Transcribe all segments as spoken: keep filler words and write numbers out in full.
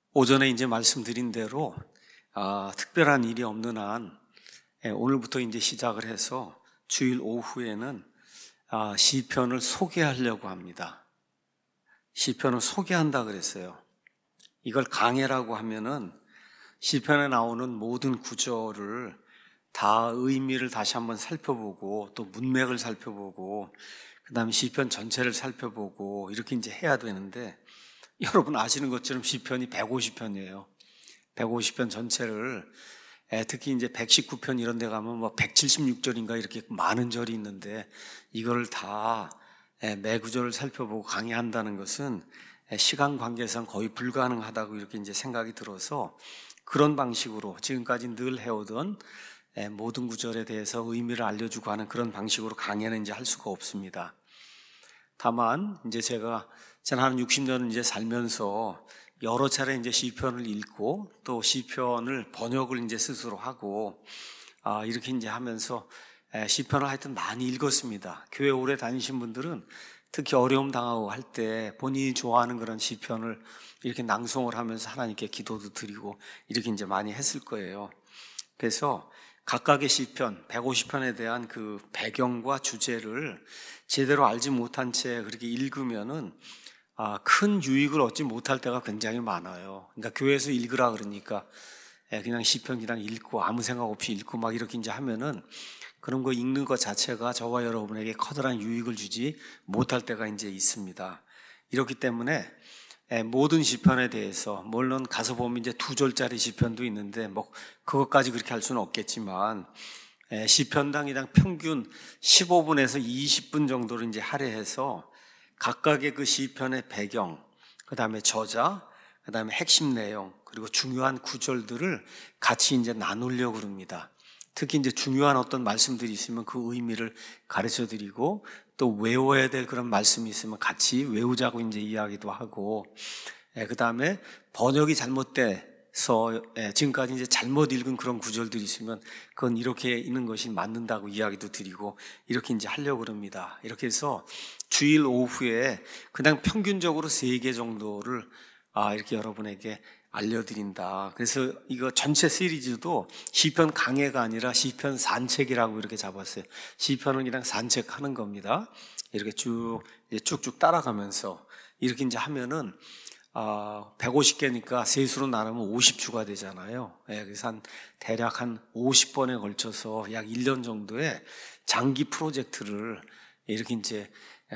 오전에 이제 말씀드린 대로 아, 특별한 일이 없는 한 예, 오늘부터 이제 시작을 해서 주일 오후에는 아, 시편을 소개하려고 합니다. 시편을 소개한다 그랬어요. 이걸 강해라고 하면은 시편에 나오는 모든 구절을 다 의미를 다시 한번 살펴보고 또 문맥을 살펴보고 그 다음에 시편 전체를 살펴보고 이렇게 이제 해야 되는데, 여러분 아시는 것처럼 시편이 백오십 편이에요. 백오십 편 전체를 특히 이제 백십구 편 이런 데 가면 뭐 백칠십육 절인가 이렇게 많은 절이 있는데 이걸 다 매 구절을 살펴보고 강의한다는 것은 시간 관계상 거의 불가능하다고 이렇게 이제 생각이 들어서 그런 방식으로 지금까지 늘 해오던 모든 구절에 대해서 의미를 알려주고 하는 그런 방식으로 강의는 이제 할 수가 없습니다. 다만 이제 제가 지난 한 육십 년을 이제 살면서 여러 차례 이제 시편을 읽고 또 시편을 번역을 이제 스스로 하고 아, 이렇게 이제 하면서 시편을 하여튼 많이 읽었습니다. 교회 오래 다니신 분들은 특히 어려움 당하고 할 때 본인이 좋아하는 그런 시편을 이렇게 낭송을 하면서 하나님께 기도도 드리고 이렇게 이제 많이 했을 거예요. 그래서 각각의 시편, 백오십 편에 대한 그 배경과 주제를 제대로 알지 못한 채 그렇게 읽으면은 아, 큰 유익을 얻지 못할 때가 굉장히 많아요. 그러니까 교회에서 읽으라 그러니까 그냥 시편 그냥 읽고 아무 생각 없이 읽고 막 이렇게 이제 하면은 그런 거 읽는 것 자체가 저와 여러분에게 커다란 유익을 주지 못할 때가 이제 있습니다. 이렇기 때문에 모든 시편에 대해서 물론 가서 보면 이제 두 절짜리 시편도 있는데 뭐 그것까지 그렇게 할 수는 없겠지만 시편당이당 평균 십오 분에서 이십 분 정도를 이제 할애해서 각각의 그 시편의 배경, 그 다음에 저자, 그 다음에 핵심 내용, 그리고 중요한 구절들을 같이 이제 나누려고 합니다. 특히 이제 중요한 어떤 말씀들이 있으면 그 의미를 가르쳐 드리고 또 외워야 될 그런 말씀이 있으면 같이 외우자고 이제 이야기도 하고, 그 다음에 번역이 잘못돼서 지금까지 이제 잘못 읽은 그런 구절들이 있으면 그건 이렇게 있는 것이 맞는다고 이야기도 드리고 이렇게 이제 하려고 합니다. 이렇게 해서 주일 오후에 그냥 평균적으로 세 개 정도를 아, 이렇게 여러분에게 알려드린다. 그래서 이거 전체 시리즈도 시편 강해가 아니라 시편 산책이라고 이렇게 잡았어요. 시편은 그냥 산책하는 겁니다. 이렇게 쭉 쭉쭉 따라가면서 이렇게 이제 하면은 아, 백오십 개니까 세수로 나누면 오십 주가 되잖아요. 예, 그래서 한 대략 한 오십 번에 걸쳐서 약 일 년 정도의 장기 프로젝트를 이렇게 이제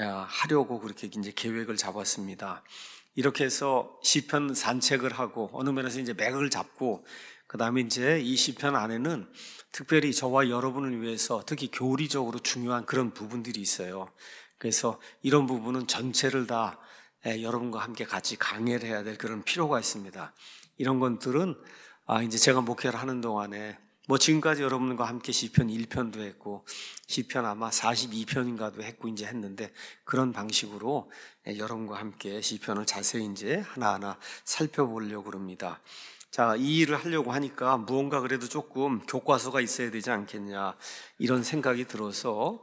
하려고 그렇게 이제 계획을 잡았습니다. 이렇게 해서 시편 산책을 하고 어느 면에서 이제 맥을 잡고 그 다음에 이제 이 시편 안에는 특별히 저와 여러분을 위해서 특히 교리적으로 중요한 그런 부분들이 있어요. 그래서 이런 부분은 전체를 다 여러분과 함께 같이 강의를 해야 될 그런 필요가 있습니다. 이런 것들은 아, 이제 제가 목회를 하는 동안에 뭐 지금까지 여러분과 함께 시편 일 편도 했고 시편 아마 사십이 편인가도 했고 이제 했는데 그런 방식으로 여러분과 함께 시편을 자세히 이제 하나하나 살펴보려고 합니다. 자, 이 일을 하려고 하니까 무언가 그래도 조금 교과서가 있어야 되지 않겠냐 이런 생각이 들어서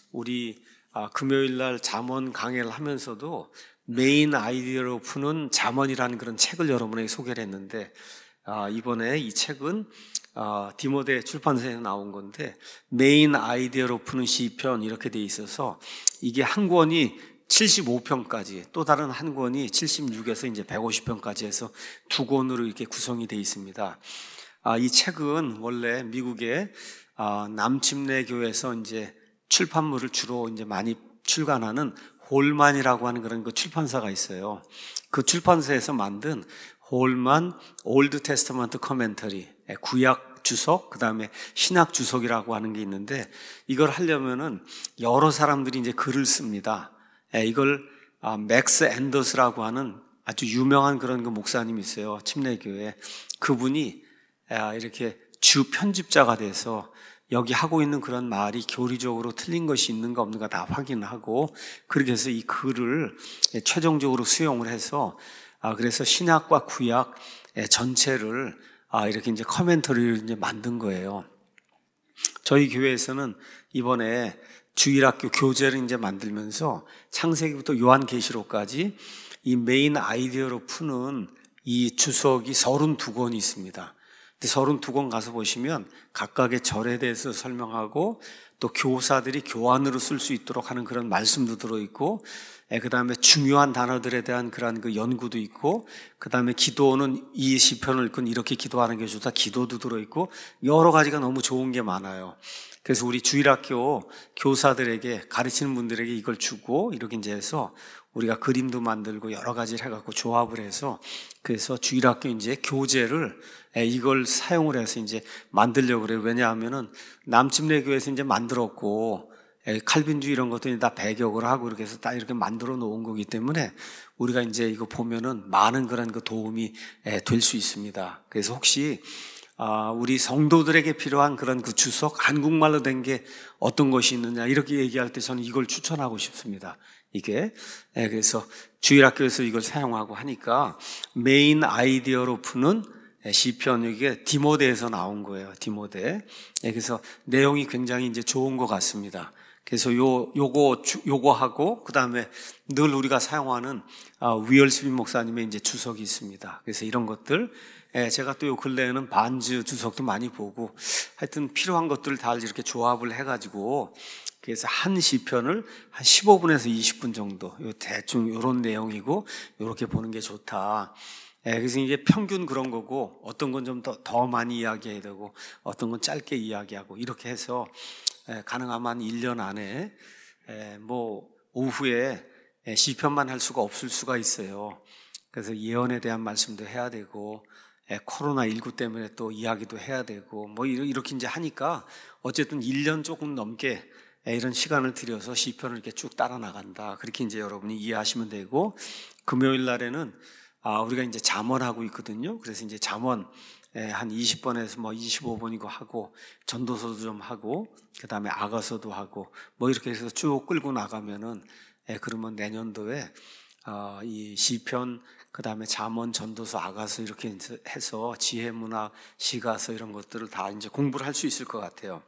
우리 아, 금요일 날 잠언 강해를 하면서도 메인 아이디어로 푸는 잠언이라는 그런 책을 여러분에게 소개를 했는데 아, 이번에 이 책은 아, 디모데 출판사에서 나온 건데 메인 아이디어로 푸는 시편 이렇게 돼 있어서 이게 한 권이 칠십오 편까지 또 다른 한 권이 칠십육에서 이제 백오십 편까지 해서 두 권으로 이렇게 구성이 돼 있습니다. 아, 이 책은 원래 미국의 아, 남침내 교회에서 이제 출판물을 주로 이제 많이 출간하는 홀만이라고 하는 그런 그 출판사가 있어요. 그 출판사에서 만든 홀만 올드 테스터먼트 커멘터리, 구약 주석, 그 다음에 신약 주석이라고 하는 게 있는데 이걸 하려면은 여러 사람들이 이제 글을 씁니다. 이걸 맥스 앤더스라고 하는 아주 유명한 그런 그 목사님이 있어요. 침례교회. 그분이 이렇게 주 편집자가 돼서 여기 하고 있는 그런 말이 교리적으로 틀린 것이 있는가 없는가 다 확인하고 그렇게 해서 이 글을 최종적으로 수용을 해서 아, 그래서 신약과 구약 전체를 아, 이렇게 이제 커멘터리를 이제 만든 거예요. 저희 교회에서는 이번에 주일학교 교재를 이제 만들면서 창세기부터 요한계시록까지 이 메인 아이디어로 푸는 이 주석이 서른두 권이 있습니다. 근데 서른두 권 가서 보시면 각각의 절에 대해서 설명하고 또 교사들이 교환으로 쓸 수 있도록 하는 그런 말씀도 들어있고, 그 다음에 중요한 단어들에 대한 그런 그 연구도 있고, 그 다음에 기도는 이 시편을 읽고 이렇게 기도하는 게 좋다, 기도도 들어있고, 여러 가지가 너무 좋은 게 많아요. 그래서 우리 주일학교 교사들에게, 가르치는 분들에게 이걸 주고 이렇게 이제 해서 우리가 그림도 만들고 여러 가지를 해갖고 조합을 해서, 그래서 주일학교 이제 교재를 이걸 사용을 해서 이제 만들려고 그래요. 왜냐하면은 남침내 교회에서 이제 만들었고, 칼빈주의 이런 것들이 다 배격을 하고 이렇게 해서 다 이렇게 만들어 놓은 거기 때문에 우리가 이제 이거 보면은 많은 그런 그 도움이 될 수 있습니다. 그래서 혹시 우리 성도들에게 필요한 그런 그 주석, 한국말로 된 게 어떤 것이 있느냐 이렇게 얘기할 때 저는 이걸 추천하고 싶습니다. 이게 그래서 주일학교에서 이걸 사용하고 하니까 메인 아이디어로 푸는 시편, 이게 디모데에서 나온 거예요. 디모데. 그래서 내용이 굉장히 이제 좋은 것 같습니다. 그래서 요, 요거, 요거 하고, 그 다음에 늘 우리가 사용하는 위얼스빈 목사님의 이제 주석이 있습니다. 그래서 이런 것들, 제가 또 요 근래에는 반즈 주석도 많이 보고, 하여튼 필요한 것들을 다 이렇게 조합을 해가지고, 그래서 한 시편을 한 십오 분에서 이십 분 정도, 요 대충 요런 내용이고, 요렇게 보는 게 좋다. 그래서 이게 평균 그런 거고, 어떤 건 좀 더, 더 많이 이야기해야 되고, 어떤 건 짧게 이야기하고, 이렇게 해서, 가능하면 일 년 안에 뭐 오후에 시편만 할 수가 없을 수가 있어요. 그래서 예언에 대한 말씀도 해야 되고 코로나십구 때문에 또 이야기도 해야 되고 뭐 이렇게 이제 하니까 어쨌든 일 년 조금 넘게 이런 시간을 들여서 시편을 이렇게 쭉 따라 나간다. 그렇게 이제 여러분이 이해하시면 되고, 금요일 날에는 아 우리가 이제 잠언하고 있거든요. 그래서 이제 잠언 한 이십 번에서 뭐 이십오 번이고 하고, 전도서도 좀 하고, 그 다음에 아가서도 하고, 뭐 이렇게 해서 쭉 끌고 나가면은, 그러면 내년도에, 어, 이 시편, 그 다음에 잠언, 전도서, 아가서 이렇게 해서 지혜문학, 시가서 이런 것들을 다 이제 공부를 할 수 있을 것 같아요.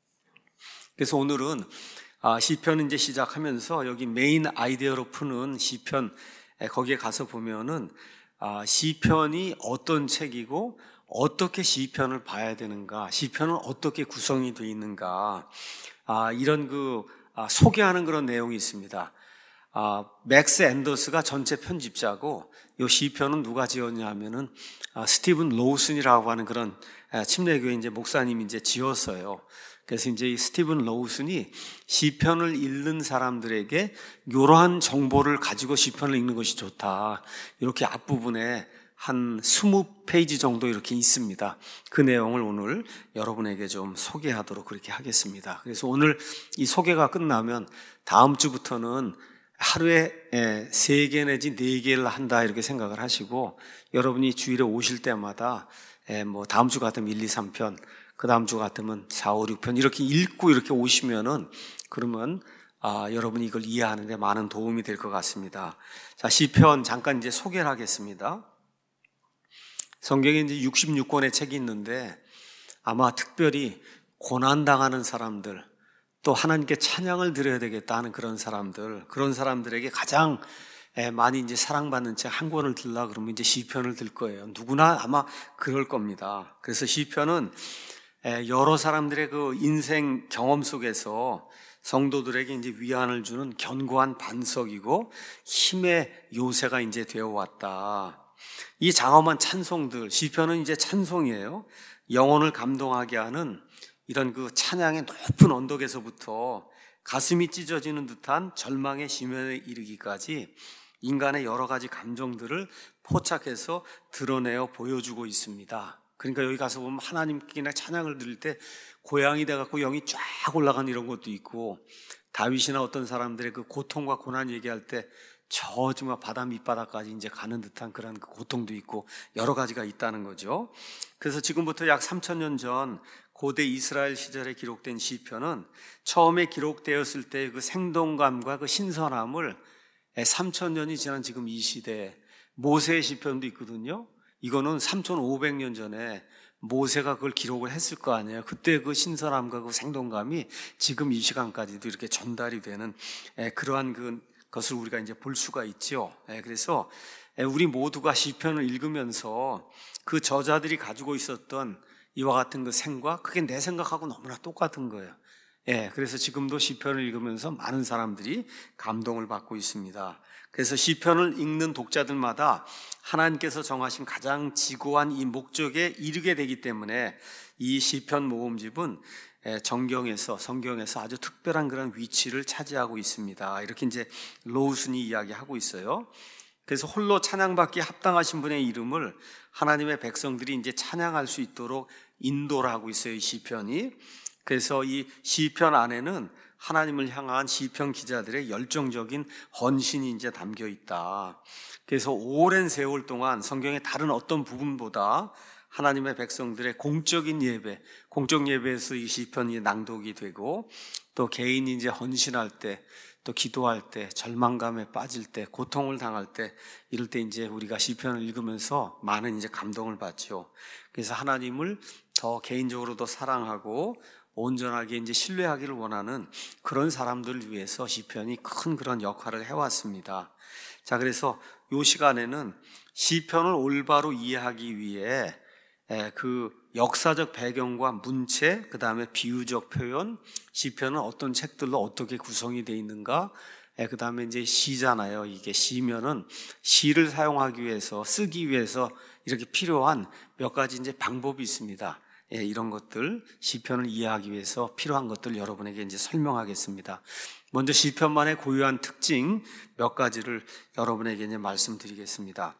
그래서 오늘은, 아, 시편 이제 시작하면서 여기 메인 아이디어로 푸는 시편, 거기에 가서 보면은, 아, 시편이 어떤 책이고, 어떻게 시편을 봐야 되는가, 시편은 어떻게 구성이 되어 있는가, 아, 이런 그 아, 소개하는 그런 내용이 있습니다. 아, 맥스 앤더스가 전체 편집자고, 이 시편은 누가 지었냐 하면은 아, 스티븐 로우슨이라고 하는 그런 아, 침례교회 이제 목사님이 이제 지었어요. 그래서 이제 이 스티븐 로우슨이 시편을 읽는 사람들에게 이러한 정보를 가지고 시편을 읽는 것이 좋다, 이렇게 앞부분에 한 이십 페이지 정도 이렇게 있습니다. 그 내용을 오늘 여러분에게 좀 소개하도록 그렇게 하겠습니다. 그래서 오늘 이 소개가 끝나면 다음 주부터는 하루에 세 개 내지 네 개를 한다 이렇게 생각을 하시고, 여러분이 주일에 오실 때마다 뭐 다음 주 같으면 일, 이, 삼 편, 그 다음 주 같으면 사, 오, 육 편 이렇게 읽고 이렇게 오시면은 그러면 아, 여러분이 이걸 이해하는 데 많은 도움이 될 것 같습니다. 자, 시편 잠깐 이제 소개를 하겠습니다. 성경에 이제 육십육 권의 책이 있는데 아마 특별히 고난당하는 사람들, 또 하나님께 찬양을 드려야 되겠다 하는 그런 사람들, 그런 사람들에게 가장 많이 이제 사랑받는 책 한 권을 들라 그러면 이제 시편을 들 거예요. 누구나 아마 그럴 겁니다. 그래서 시편은 여러 사람들의 그 인생 경험 속에서 성도들에게 이제 위안을 주는 견고한 반석이고 힘의 요새가 이제 되어 왔다. 이 장엄한 찬송들, 시편은 이제 찬송이에요. 영혼을 감동하게 하는 이런 그 찬양의 높은 언덕에서부터 가슴이 찢어지는 듯한 절망의 심연에 이르기까지 인간의 여러 가지 감정들을 포착해서 드러내어 보여주고 있습니다. 그러니까 여기 가서 보면 하나님께나 찬양을 드릴 때 고향이 돼갖고 영이 쫙 올라간 이런 것도 있고, 다윗이나 어떤 사람들의 그 고통과 고난 얘기할 때 저 정말 바다 밑바닥까지 이제 가는 듯한 그런 그 고통도 있고 여러 가지가 있다는 거죠. 그래서 지금부터 약 삼천 년 전 고대 이스라엘 시절에 기록된 시편은 처음에 기록되었을 때 그 생동감과 그 신선함을 삼천 년이 지난 지금 이 시대에, 모세의 시편도 있거든요. 이거는 삼천오백 년 전에 모세가 그걸 기록을 했을 거 아니에요. 그때 그 신선함과 그 생동감이 지금 이 시간까지도 이렇게 전달이 되는 그러한 그 것을 우리가 이제 볼 수가 있죠. 그래서 우리 모두가 시편을 읽으면서 그 저자들이 가지고 있었던 이와 같은 그 생각, 그게 내 생각하고 너무나 똑같은 거예요. 예, 그래서 지금도 시편을 읽으면서 많은 사람들이 감동을 받고 있습니다. 그래서 시편을 읽는 독자들마다 하나님께서 정하신 가장 지고한 이 목적에 이르게 되기 때문에 이 시편 모음집은 정경에서, 성경에서 아주 특별한 그런 위치를 차지하고 있습니다. 이렇게 이제 로우슨이 이야기하고 있어요. 그래서 홀로 찬양받기에 합당하신 분의 이름을 하나님의 백성들이 이제 찬양할 수 있도록 인도를 하고 있어요, 이 시편이. 그래서 이 시편 안에는 하나님을 향한 시편 기자들의 열정적인 헌신이 이제 담겨 있다. 그래서 오랜 세월 동안 성경의 다른 어떤 부분보다 하나님의 백성들의 공적인 예배, 공적 예배에서 이 시편이 낭독이 되고, 또 개인이 이제 헌신할 때, 또 기도할 때, 절망감에 빠질 때, 고통을 당할 때, 이럴 때 이제 우리가 시편을 읽으면서 많은 이제 감동을 받죠. 그래서 하나님을 더 개인적으로 더 사랑하고 온전하게 이제 신뢰하기를 원하는 그런 사람들을 위해서 시편이 큰 그런 역할을 해왔습니다. 자, 그래서 이 시간에는 시편을 올바로 이해하기 위해 그 역사적 배경과 문체, 그 다음에 비유적 표현, 시편은 어떤 책들로 어떻게 구성이 되어 있는가, 그 다음에 이제 시잖아요. 이게 시면은 시를 사용하기 위해서, 쓰기 위해서 이렇게 필요한 몇 가지 이제 방법이 있습니다. 예, 이런 것들, 시편을 이해하기 위해서 필요한 것들 여러분에게 이제 설명하겠습니다. 먼저 시편만의 고유한 특징 몇 가지를 여러분에게 이제 말씀드리겠습니다.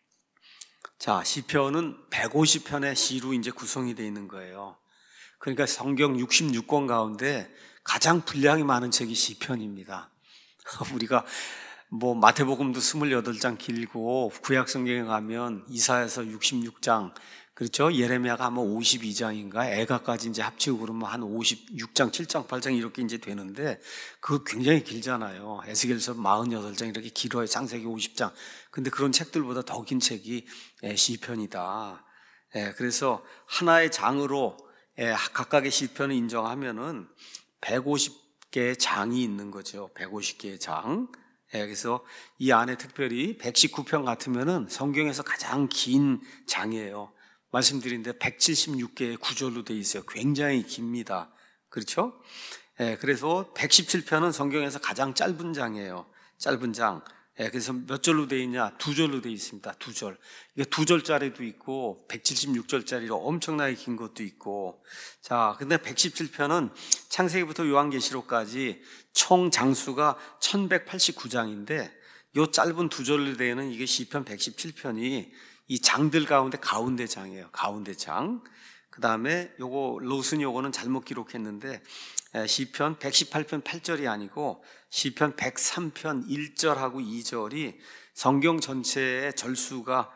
자, 시편은 백오십 편의 시로 이제 구성이 되어 있는 거예요. 그러니까 성경 육십육 권 가운데 가장 분량이 많은 책이 시편입니다. 우리가 뭐 마태복음도 이십팔 장 길고, 구약 성경에 가면 이사야서 육십육 장, 그렇죠? 예레미야가 아마 오십이 장인가, 애가까지 이제 합치고 그러면 한 오십육 장, 칠 장, 팔 장 이렇게 이제 되는데, 그거 굉장히 길잖아요. 에스겔서 사십팔 장 이렇게 길어요. 창세기 오십 장. 근데 그런 책들보다 더 긴 책이 시편이다. 그래서 하나의 장으로 각각의 시편을 인정하면은 백오십 개의 장이 있는 거죠. 백오십 개의 장. 그래서 이 안에 특별히 백십구 편 같으면은 성경에서 가장 긴 장이에요. 말씀드린 데 백칠십육 개의 구절로 되어 있어요. 굉장히 깁니다. 그렇죠? 예, 그래서 백십칠 편은 성경에서 가장 짧은 장이에요. 짧은 장. 예, 그래서 몇 절로 되어 있냐? 두 절로 되어 있습니다. 두 절. 이게 두 절짜리도 있고, 백칠십육 절짜리로 엄청나게 긴 것도 있고. 자, 근데 백십칠 편은 창세기부터 요한계시록까지 총 장수가 천백팔십구 장인데, 요 짧은 두 절로 되어 있는 이게 시편 백십칠 편이 이 장들 가운데 가운데 장이에요. 가운데 장. 그 다음에 요거 로슨 요거는 잘못 기록했는데 시편 백십팔 편 팔 절이 아니고 시편 백삼 편 일 절하고 이 절이 성경 전체의 절수가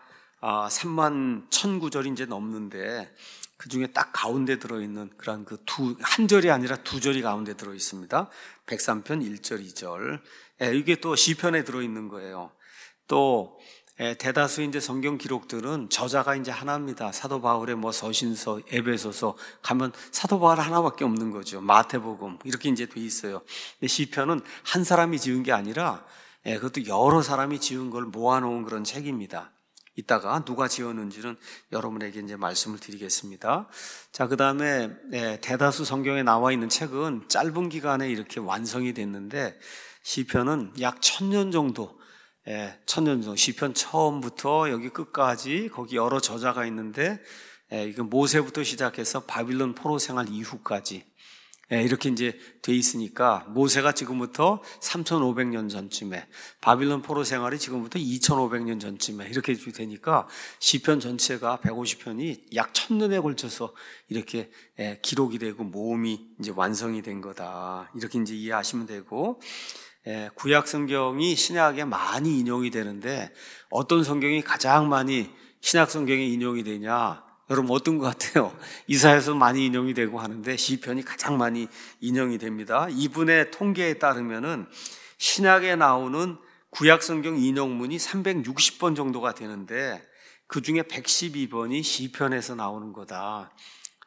삼만 천구 절이 이제 넘는데 그 중에 딱 가운데 들어있는 그런 그 두, 한 절이 아니라 두 절이 가운데 들어있습니다. 백삼 편 일 절, 이 절. 이게 또 시편에 들어있는 거예요. 또 대다수 이제 성경 기록들은 저자가 이제 하나입니다. 사도 바울의 뭐 서신서, 에베소서 가면 사도 바울 하나밖에 없는 거죠. 마태복음 이렇게 이제 돼 있어요. 근데 시편은 한 사람이 지은 게 아니라 그것도 여러 사람이 지은 걸 모아놓은 그런 책입니다. 이따가 누가 지었는지는 여러분에게 이제 말씀을 드리겠습니다. 자, 그 다음에 대다수 성경에 나와 있는 책은 짧은 기간에 이렇게 완성이 됐는데 시편은 약 천 년 정도. 예, 천년 정도. 시편 처음부터 여기 끝까지 거기 여러 저자가 있는데, 예, 이거 모세부터 시작해서 바빌론 포로 생활 이후까지, 예, 이렇게 이제 돼 있으니까 모세가 지금부터 삼천오백 년 전쯤에, 바빌론 포로 생활이 지금부터 이천오백 년 전쯤에 이렇게 되니까 시편 전체가 백오십 편이 약 천년에 걸쳐서 이렇게 예, 기록이 되고 모음이 이제 완성이 된 거다. 이렇게 이제 이해하시면 되고. 예, 구약 성경이 신약에 많이 인용이 되는데 어떤 성경이 가장 많이 신약 성경에 인용이 되냐? 여러분 어떤 것 같아요? 이사야서 많이 인용이 되고 하는데 시편이 가장 많이 인용이 됩니다. 이분의 통계에 따르면은 신약에 나오는 구약 성경 인용문이 삼백육십 번 정도가 되는데 그 중에 백십이 번이 시편에서 나오는 거다.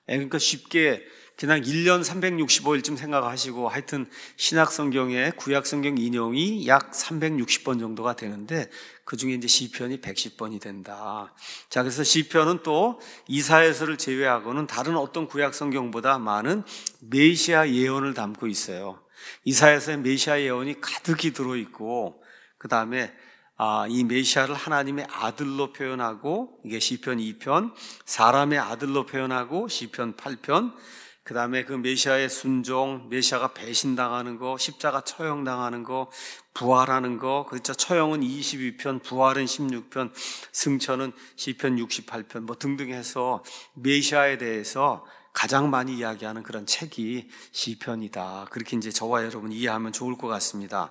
예, 그러니까 쉽게 그냥 일 년 삼백육십오 일쯤 생각하시고 하여튼 신약 성경의 구약 성경 인용이 약 삼백육십 번 정도가 되는데 그 중에 이제 시편이 백십 번이 된다. 자, 그래서 시편은 또 이사야서를 제외하고는 다른 어떤 구약 성경보다 많은 메시아 예언을 담고 있어요. 이사야서에 메시아 예언이 가득히 들어있고 그 다음에 아, 이 메시아를 하나님의 아들로 표현하고 이게 시편 이 편, 사람의 아들로 표현하고 시편 팔 편, 그 다음에 그 메시아의 순종, 메시아가 배신당하는 거, 십자가 처형당하는 거, 부활하는 거, 그렇죠. 처형은 이십이 편, 부활은 십육 편, 승천은 시편 육십팔 편 뭐 등등 해서 메시아에 대해서 가장 많이 이야기하는 그런 책이 시편이다. 그렇게 이제 저와 여러분 이해하면 좋을 것 같습니다.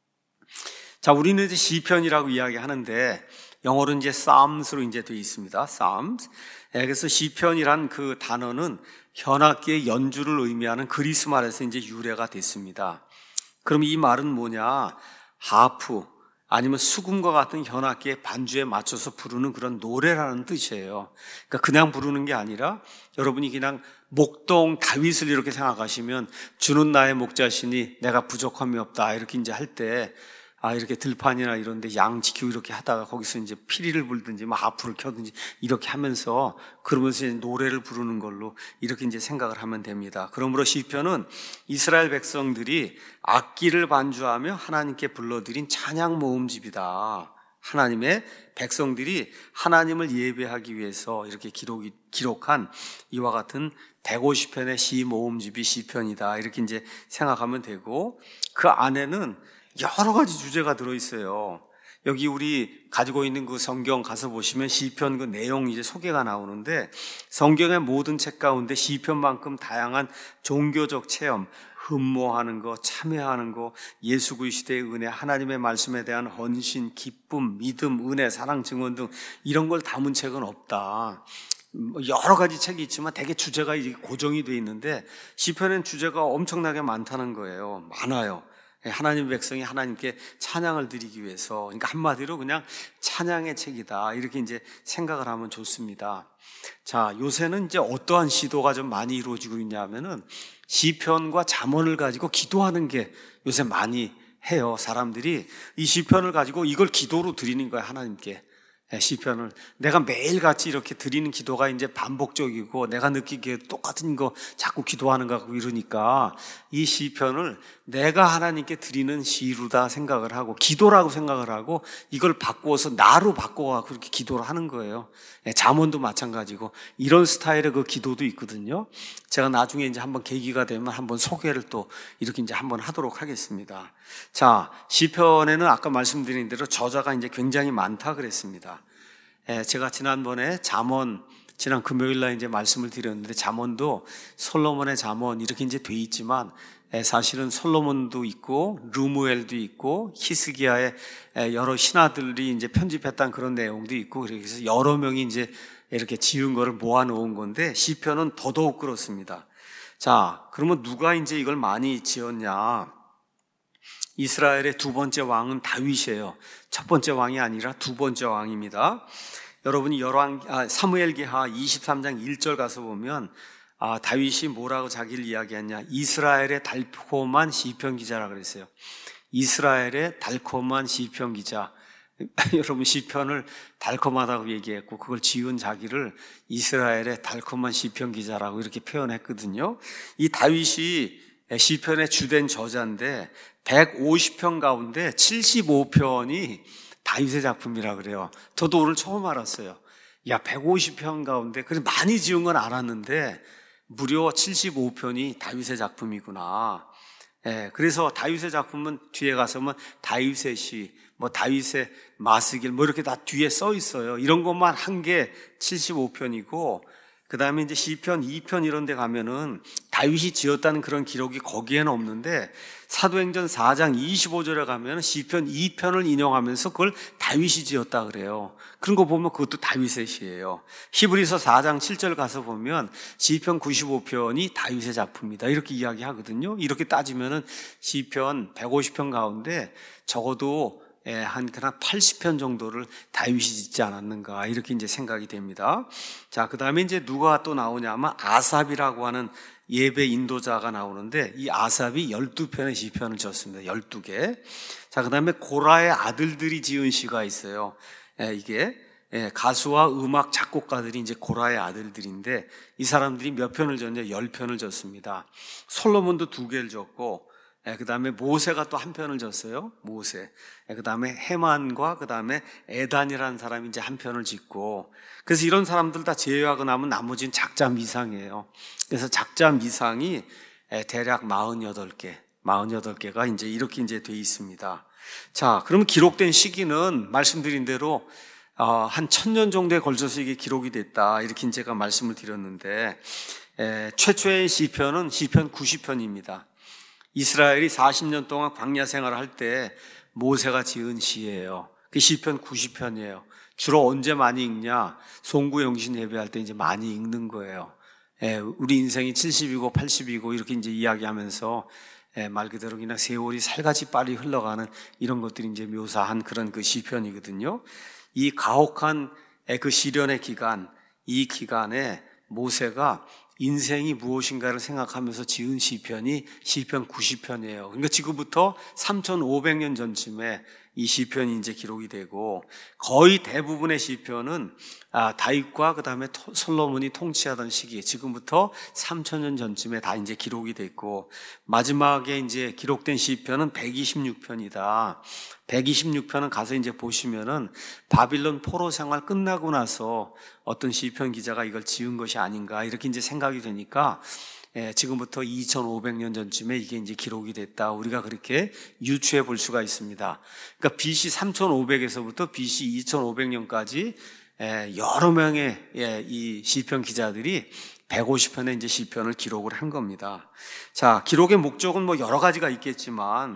자, 우리는 이제 시편이라고 이야기하는데 영어로는 이제 Psalms로 이제 되어 있습니다. Psalms. 그래서 시편이란 그 단어는 현악기의 연주를 의미하는 그리스 말에서 이제 유래가 됐습니다. 그럼 이 말은 뭐냐? 하프 아니면 수금과 같은 현악기의 반주에 맞춰서 부르는 그런 노래라는 뜻이에요. 그러니까 그냥 부르는 게 아니라 여러분이 그냥 목동 다윗을 이렇게 생각하시면 주는 나의 목자시니 내가 부족함이 없다 이렇게 이제 할 때 아, 이렇게 들판이나 이런 데 양 지키고 이렇게 하다가 거기서 이제 피리를 불든지, 뭐 하프를 켜든지 이렇게 하면서 그러면서 이제 노래를 부르는 걸로 이렇게 이제 생각을 하면 됩니다. 그러므로 시편은 이스라엘 백성들이 악기를 반주하며 하나님께 불러드린 찬양 모음집이다. 하나님의 백성들이 하나님을 예배하기 위해서 이렇게 기록이, 기록한 이와 같은 백오십 편의 시 모음집이 시편이다. 이렇게 이제 생각하면 되고 그 안에는 여러 가지 주제가 들어있어요. 여기 우리 가지고 있는 그 성경 가서 보시면 시편 그 내용 이제 소개가 나오는데 성경의 모든 책 가운데 시편만큼 다양한 종교적 체험, 흠모하는 거, 참여하는 거, 예수 그리스도의 은혜, 하나님의 말씀에 대한 헌신, 기쁨, 믿음, 은혜, 사랑, 증언 등 이런 걸 담은 책은 없다. 여러 가지 책이 있지만 대개 주제가 이제 고정이 돼 있는데 시편엔 주제가 엄청나게 많다는 거예요. 많아요. 하나님의 백성이 하나님께 찬양을 드리기 위해서, 그러니까 한마디로 그냥 찬양의 책이다 이렇게 이제 생각을 하면 좋습니다. 자, 요새는 이제 어떠한 시도가 좀 많이 이루어지고 있냐면은 시편과 잠언을 가지고 기도하는 게 요새 많이 해요. 사람들이 이 시편을 가지고 이걸 기도로 드리는 거야, 하나님께. 시편을 내가 매일같이 이렇게 드리는 기도가 이제 반복적이고 내가 느끼기에 똑같은 거 자꾸 기도하는 것 같고 이러니까 이 시편을 내가 하나님께 드리는 시루다 생각을 하고 기도라고 생각을 하고 이걸 바꾸어서 나로 바꿔서 그렇게 기도를 하는 거예요. 잠언도 마찬가지고 이런 스타일의 그 기도도 있거든요. 제가 나중에 이제 한번 계기가 되면 한번 소개를 또 이렇게 이제 한번 하도록 하겠습니다. 자, 시편에는 아까 말씀드린 대로 저자가 이제 굉장히 많다 그랬습니다. 제가 지난번에 잠언 지난 금요일 날 이제 말씀을 드렸는데 잠언도 솔로몬의 잠언 이렇게 이제 돼 있지만 사실은 솔로몬도 있고 르무엘도 있고 히스기야의 여러 신하들이 이제 편집했던 그런 내용도 있고 그래서 여러 명이 이제 이렇게 지은 거를 모아 놓은 건데 시편은 더더욱 그렇습니다. 자, 그러면 누가 이제 이걸 많이 지었냐? 이스라엘의 두 번째 왕은 다윗이에요. 첫 번째 왕이 아니라 두 번째 왕입니다. 여러분이 열왕, 아, 사무엘기하 이십삼 장 일 절 가서 보면 아, 다윗이 뭐라고 자기를 이야기했냐? 이스라엘의 달콤한 시편 기자라 그랬어요. 이스라엘의 달콤한 시편 기자. 여러분 시편을 달콤하다고 얘기했고 그걸 지은 자기를 이스라엘의 달콤한 시편 기자라고 이렇게 표현했거든요. 이 다윗이 시편의 주된 저자인데 백오십 편 가운데 칠십오 편이 다윗의 작품이라 그래요. 저도 오늘 처음 알았어요. 야, 백오십 편 가운데 그래 많이 지은 건 알았는데 무려 칠십오 편이 다윗의 작품이구나. 예, 그래서 다윗의 작품은 뒤에 가서 뭐 다윗의 시, 뭐 다윗의 마스길 뭐 이렇게 다 뒤에 써 있어요. 이런 것만 한 게 칠십오 편이고 그 다음에 이제 시편 이 편 이런 데 가면은 다윗이 지었다는 그런 기록이 거기에는 없는데 사도행전 사 장 이십오 절에 가면 시편 이 편을 인용하면서 그걸 다윗이 지었다 그래요. 그런 거 보면 그것도 다윗의 시예요. 히브리서 사 장 칠 절 가서 보면 시편 구십오 편이 다윗의 작품이다 이렇게 이야기하거든요. 이렇게 따지면은 시편 백오십 편 가운데 적어도 예, 한 그냥 팔십 편 정도를 다윗이 짓지 않았는가 이렇게 이제 생각이 됩니다. 자, 그다음에 이제 누가 또 나오냐면 아삽이라고 하는 예배 인도자가 나오는데 이 아삽이 열두 편의 시편을 지었습니다. 열두 개. 자, 그다음에 고라의 아들들이 지은 시가 있어요. 예, 이게 예, 가수와 음악 작곡가들이 이제 고라의 아들들인데 이 사람들이 몇 편을 졌냐? 열 편을 졌습니다. 솔로몬도 두 개를 졌고 예, 그 다음에 모세가 또 한 편을 졌어요. 모세. 예, 그 다음에 헤만과 그 다음에 에단이라는 사람이 이제 한 편을 짓고, 그래서 이런 사람들 다 제외하고 나면 나머지는 작자 미상이에요. 그래서 작자 미상이 예, 대략 사십팔 개, 사십팔 개가 이제 이렇게 이제 돼 있습니다. 자, 그러면 기록된 시기는 말씀드린 대로 어, 한 천년 정도에 걸쳐서 이게 기록이 됐다. 이렇게 제가 말씀을 드렸는데, 에, 최초의 시편은 시편 구십 편입니다. 이스라엘이 사십 년 동안 광야 생활을 할 때 모세가 지은 시예요. 그 시편 구십 편이에요. 주로 언제 많이 읽냐? 송구영신 예배할 때 이제 많이 읽는 거예요. 예, 우리 인생이 칠십이고 팔십이고 이렇게 이제 이야기하면서 예, 말 그대로 그냥 세월이 살같이 빨리 흘러가는 이런 것들이 이제 묘사한 그런 그 시편이거든요. 이 가혹한 그 시련의 기간, 이 기간에 모세가 인생이 무엇인가를 생각하면서 지은 시편이 시편 구십 편이에요. 그러니까 지금부터 삼천오백 년 전쯤에 이 시편이 이제 기록이 되고, 거의 대부분의 시편은 아, 다윗과 그 다음에 솔로몬이 통치하던 시기, 지금부터 삼천 년 전쯤에 다 이제 기록이 됐고, 마지막에 이제 기록된 시편은 백이십육 편이다. 백이십육 편은 가서 이제 보시면은 바빌론 포로 생활 끝나고 나서 어떤 시편 기자가 이걸 지은 것이 아닌가 이렇게 이제 생각이 되니까 예, 지금부터 이천오백 년 전쯤에 이게 이제 기록이 됐다. 우리가 그렇게 유추해 볼 수가 있습니다. 그러니까 비씨 삼천오백에서부터 비씨 이천오백 년까지 예, 여러 명의 예, 이 시편 기자들이 백오십 편의 이제 시편을 기록을 한 겁니다. 자, 기록의 목적은 뭐 여러 가지가 있겠지만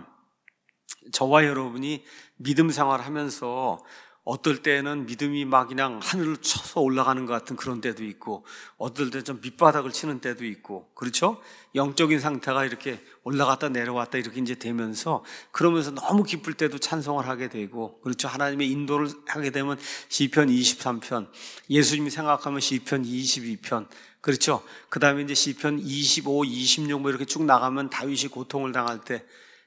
저와 여러분이 믿음 생활하면서 어떨 때는 믿음이 막 그냥 하늘을 쳐서 올라가는 것 같은 그런 때도 있고, 어떨 때 좀 밑바닥을 치는 때도 있고, 그렇죠? 영적인 상태가 이렇게 올라갔다 내려왔다 이렇게 이제 되면서, 그러면서 너무 기쁠 때도 찬송을 하게 되고, 그렇죠? 하나님의 인도를 하게 되면 시편 이십삼 편, 예수님이 생각하면 시편 이십이 편, 그렇죠? 그 다음에 이제 시편 이십오, 이십육 뭐 이렇게 쭉 나가면 다윗이 고통을 당할 때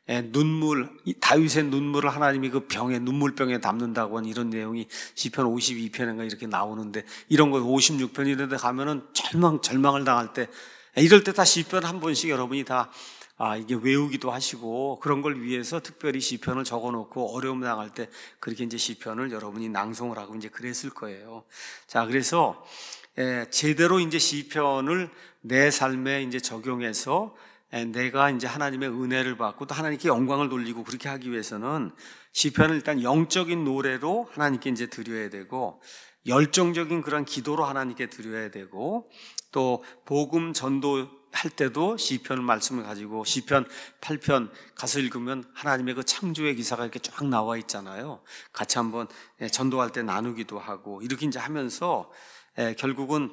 눈물, 다윗의 눈물을 하나님이 그 병에, 눈물병에 담는다고 하는 이런 내용이 시편 오십이 편인가 이렇게 나오는데, 이런 거 오십육 편 이런 데 가면은 절망, 절망을 당할 때, 이럴 때 다 시편 한 번씩 여러분이 다, 아, 이게 외우기도 하시고, 그런 걸 위해서 특별히 시편을 적어 놓고 어려움 당할 때 그렇게 이제 시편을 여러분이 낭송을 하고 이제 그랬을 거예요. 자, 그래서, 에, 제대로 이제 시편을 내 삶에 이제 적용해서 내가 이제 하나님의 은혜를 받고 또 하나님께 영광을 돌리고 그렇게 하기 위해서는 시편을 일단 영적인 노래로 하나님께 이제 드려야 되고, 열정적인 그런 기도로 하나님께 드려야 되고, 또 복음 전도할 때도 시편 말씀을 가지고 시편 팔 편 가서 읽으면 하나님의 그 창조의 기사가 이렇게 쫙 나와 있잖아요. 같이 한번 전도할 때 나누기도 하고 이렇게 이제 하면서 결국은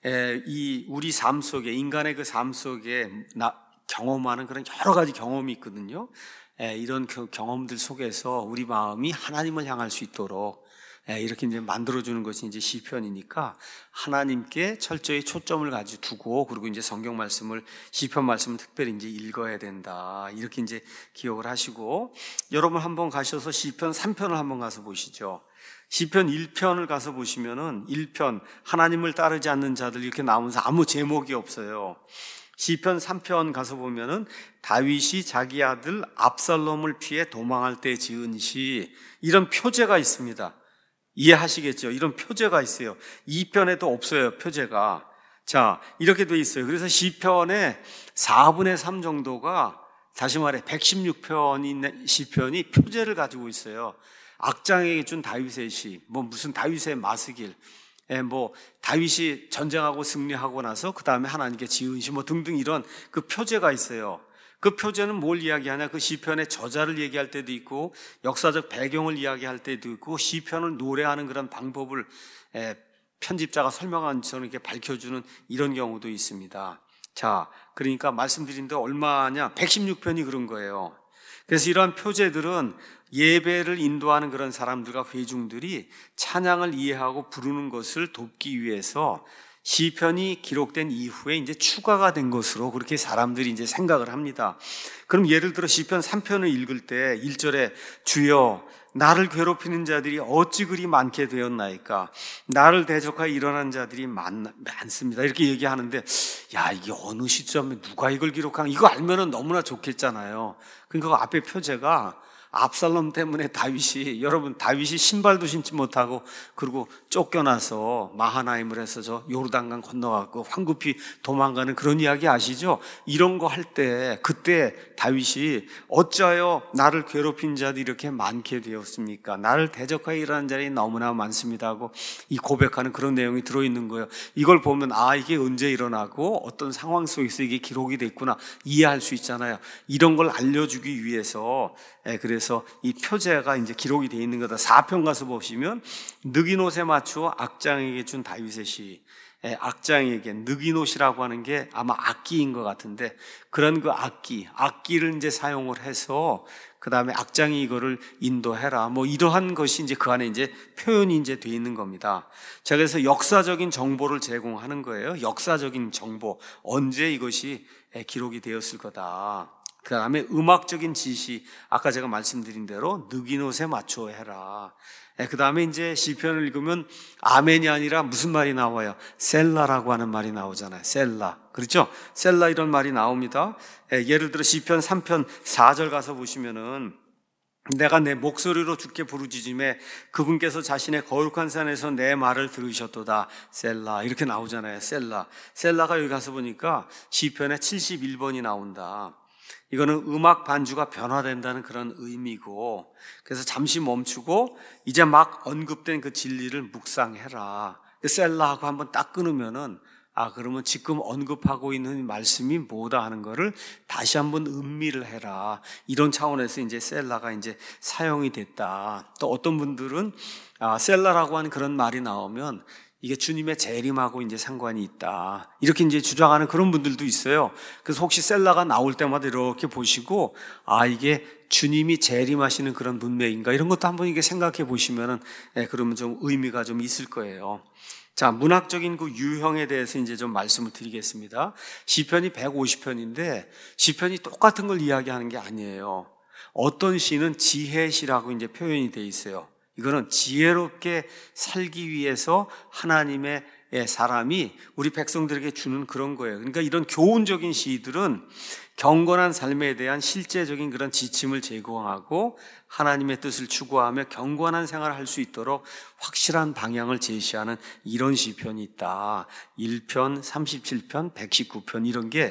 이 우리 삶 속에, 인간의 그 삶 속에 나 경험하는 그런 여러 가지 경험이 있거든요. 에, 이런 그 경험들 속에서 우리 마음이 하나님을 향할 수 있도록 에, 이렇게 이제 만들어주는 것이 이제 시편이니까 하나님께 철저히 초점을 가지고 두고, 그리고 이제 성경 말씀을, 시편 말씀을 특별히 이제 읽어야 된다. 이렇게 이제 기억을 하시고, 여러분 한번 가셔서 시편 삼 편을 한번 가서 보시죠. 시편 일 편을 가서 보시면은 일 편 하나님을 따르지 않는 자들 이렇게 나오면서 아무 제목이 없어요. 시편 삼 편 가서 보면은 다윗이 자기 아들 압살롬을 피해 도망할 때 지은 시, 이런 표제가 있습니다. 이해하시겠죠? 이런 표제가 있어요. 이 편에도 없어요, 표제가. 자, 이렇게 돼 있어요. 그래서 시편의 사분의 삼 정도가, 다시 말해 백십육 편인 시편이 표제를 가지고 있어요. 악장에게 준 다윗의 시, 뭐 무슨 다윗의 마스길, 예, 뭐 다윗이 전쟁하고 승리하고 나서 그 다음에 하나님께 지은 시, 뭐 등등 이런 그 표제가 있어요. 그 표제는 뭘 이야기하냐? 그 시편의 저자를 얘기할 때도 있고, 역사적 배경을 이야기할 때도 있고, 시편을 노래하는 그런 방법을 예, 편집자가 설명한 것처럼 이렇게 밝혀주는 이런 경우도 있습니다. 자, 그러니까 말씀드린 데 얼마냐? 백십육 편이 그런 거예요. 그래서 이러한 표제들은 예배를 인도하는 그런 사람들과 회중들이 찬양을 이해하고 부르는 것을 돕기 위해서 시편이 기록된 이후에 이제 추가가 된 것으로 그렇게 사람들이 이제 생각을 합니다. 그럼 예를 들어 시편 삼 편을 읽을 때 일 절에 주여 나를 괴롭히는 자들이 어찌 그리 많게 되었나이까, 나를 대적하여 일어난 자들이 많, 많습니다. 이렇게 얘기하는데, 야, 이게 어느 시점에 누가 이걸 기록하는, 이거 알면은 너무나 좋겠잖아요. 그러니까 그 앞에 표제가 압살롬 때문에 다윗이, 여러분 다윗이 신발도 신지 못하고 그리고 쫓겨나서 마하나임을 해서 저 요르단강 건너가고 황급히 도망가는 그런 이야기 아시죠? 이런 거 할 때 그때 다윗이 어찌하여 나를 괴롭힌 자들이 이렇게 많게 되었습니까? 나를 대적하여 일하는 자들이 너무나 많습니다 하고 이 고백하는 그런 내용이 들어있는 거예요. 이걸 보면 아, 이게 언제 일어나고 어떤 상황 속에서 이게 기록이 됐구나 이해할 수 있잖아요. 이런 걸 알려주기 위해서 그래서 이 표제가 이제 기록이 되어 있는 거다. 사 편 가서 보시면 느기노에 맞추어 악장에게 준 다윗의 시, 악장에게 느기노시라고 하는 게 아마 악기인 것 같은데 그런 그 악기, 악기를 이제 사용을 해서 그 다음에 악장이 이거를 인도해라. 뭐 이러한 것이 이제 그 안에 이제 표현이 이제 되어 있는 겁니다. 자, 그래서 역사적인 정보를 제공하는 거예요. 역사적인 정보. 언제 이것이 기록이 되었을 거다. 그 다음에 음악적인 지시, 아까 제가 말씀드린 대로 느기노에 맞추어 해라. 그 다음에 이제 시편을 읽으면 아멘이 아니라 무슨 말이 나와요? 셀라라고 하는 말이 나오잖아요. 셀라. 그렇죠? 셀라 이런 말이 나옵니다. 예를 들어 시편 삼 편 사 절 가서 보시면은 내가 내 목소리로 주께 부르짖음에 그분께서 자신의 거룩한 산에서 내 말을 들으셨도다. 셀라. 이렇게 나오잖아요. 셀라. 셀라가 여기 가서 보니까 시편에 칠십일 번이 나온다. 이거는 음악 반주가 변화된다는 그런 의미고, 그래서 잠시 멈추고 이제 막 언급된 그 진리를 묵상해라. 셀라하고 한번 딱 끊으면은 아, 그러면 지금 언급하고 있는 말씀이 뭐다 하는 거를 다시 한번 음미를 해라. 이런 차원에서 이제 셀라가 이제 사용이 됐다. 또 어떤 분들은 아, 셀라라고 하는 그런 말이 나오면 이게 주님의 재림하고 이제 상관이 있다. 이렇게 이제 주장하는 그런 분들도 있어요. 그래서 혹시 셀라가 나올 때마다 이렇게 보시고, 아, 이게 주님이 재림하시는 그런 문맥인가? 이런 것도 한번 이게 생각해 보시면은, 예, 그러면 좀 의미가 좀 있을 거예요. 자, 문학적인 그 유형에 대해서 이제 좀 말씀을 드리겠습니다. 시편이 백오십 편인데, 시편이 똑같은 걸 이야기하는 게 아니에요. 어떤 시는 지혜시라고 이제 표현이 돼 있어요. 이거는 지혜롭게 살기 위해서 하나님의 사람이 우리 백성들에게 주는 그런 거예요. 그러니까 이런 교훈적인 시들은 경건한 삶에 대한 실제적인 그런 지침을 제공하고 하나님의 뜻을 추구하며 경건한 생활을 할 수 있도록 확실한 방향을 제시하는 이런 시편이 있다. 일 편, 삼십칠 편, 백십구 편 이런 게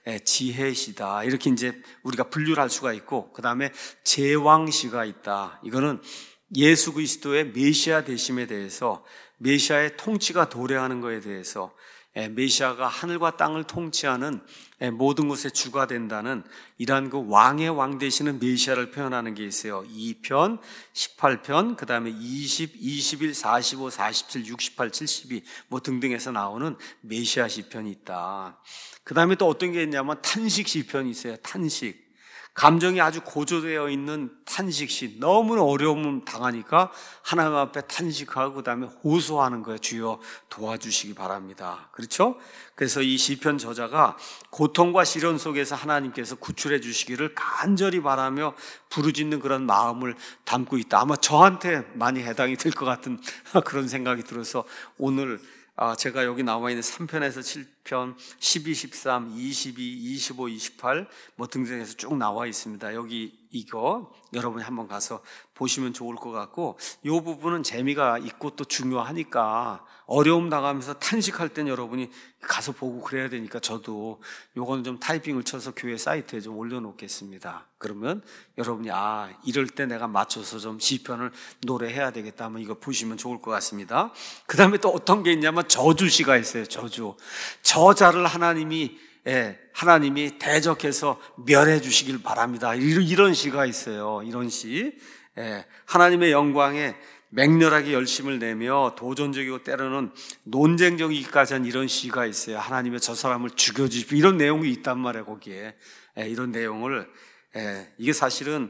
지혜시다. 이렇게 이제 우리가 분류를 할 수가 있고, 그 다음에 제왕시가 있다. 이거는 예수 그리스도의 메시아 되심에 대해서, 메시아의 통치가 도래하는 것에 대해서, 메시아가 하늘과 땅을 통치하는 모든 것의 주가 된다는 이러한 그 왕의 왕 되시는 메시아를 표현하는 게 있어요. 이 편, 십팔 편, 그 다음에 이십, 이십일, 사십오, 사십칠, 육십팔, 칠십이 뭐 등등해서 나오는 메시아 시편이 있다. 그 다음에 또 어떤 게 있냐면 탄식 시편이 있어요. 탄식. 감정이 아주 고조되어 있는 탄식시, 너무나 어려움 당하니까 하나님 앞에 탄식하고 그 다음에 호소하는 거예요. 주여 도와주시기 바랍니다. 그렇죠? 그래서 이 시편 저자가 고통과 시련 속에서 하나님께서 구출해 주시기를 간절히 바라며 부르짖는 그런 마음을 담고 있다. 아마 저한테 많이 해당이 될 것 같은 그런 생각이 들어서 오늘 아, 제가 여기 나와 있는 삼 편에서 칠 편, 십이, 십삼, 이십이, 이십오, 이십팔 뭐 등등해서 쭉 나와 있습니다. 여기 이거 여러분이 한번 가서 보시면 좋을 것 같고, 이 부분은 재미가 있고 또 중요하니까 어려움 당하면서 탄식할 땐 여러분이 가서 보고 그래야 되니까 저도 요거는 좀 타이핑을 쳐서 교회 사이트에 좀 올려놓겠습니다. 그러면 여러분이 아, 이럴 때 내가 맞춰서 좀 시편을 노래해야 되겠다 하면 이거 보시면 좋을 것 같습니다. 그 다음에 또 어떤 게 있냐면 저주시가 있어요. 저주. 저자를 하나님이 예, 하나님이 대적해서 멸해 주시길 바랍니다. 이런, 이런 시가 있어요. 이런 시. 예, 하나님의 영광에 맹렬하게 열심을 내며 도전적이고 때로는 논쟁적이기까지 한 이런 시가 있어요. 하나님의 저 사람을 죽여주십시오. 이런 내용이 있단 말이에요. 거기에. 예, 이런 내용을 예, 이게 사실은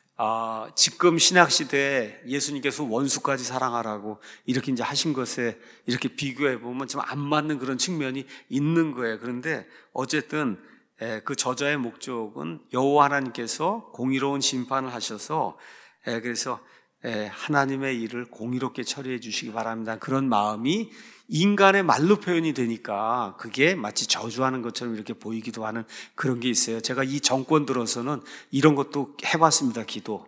아, 지금 신약 시대에 예수님께서 원수까지 사랑하라고 이렇게 이제 하신 것에 이렇게 비교해 보면 좀 안 맞는 그런 측면이 있는 거예요. 그런데 어쨌든 예, 그 저자의 목적은 여호와 하나님께서 공의로운 심판을 하셔서 예, 그래서 예, 하나님의 일을 공의롭게 처리해 주시기 바랍니다. 그런 마음이 인간의 말로 표현이 되니까 그게 마치 저주하는 것처럼 이렇게 보이기도 하는 그런 게 있어요. 제가 이 정권 들어서는 이런 것도 해봤습니다. 기도.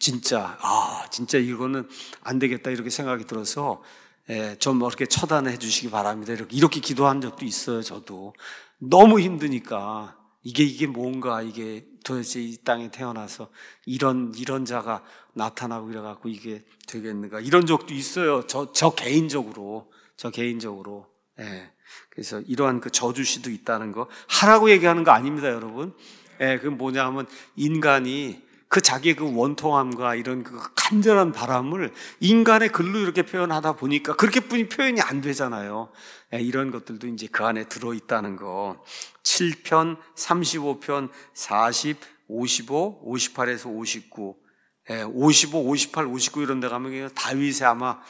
진짜 아 진짜 이거는 안 되겠다 이렇게 생각이 들어서 예, 좀 이렇게 처단해 주시기 바랍니다. 이렇게 이렇게 기도한 적도 있어요. 저도 너무 힘드니까 이게 이게 뭔가 이게 도대체 이 땅에 태어나서 이런 이런 자가 나타나고 이래갖고 이게 되겠는가 이런 적도 있어요. 저 저 개인적으로 저 개인적으로 예. 그래서 이러한 그 저주시도 있다는 거 하라고 얘기하는 거 아닙니다, 여러분. 예, 그 뭐냐면 인간이 그 자기의 그 원통함과 이런 그 간절한 바람을 인간의 글로 이렇게 표현하다 보니까 그렇게 뿐이 표현이 안 되잖아요. 예, 이런 것들도 이제 그 안에 들어 있다는 거. 칠 편, 삼십오 편, 사십, 오십오, 오십팔에서 오십구, 예, 오십오, 오십팔, 오십구 이런 데 가면 다윗의 아마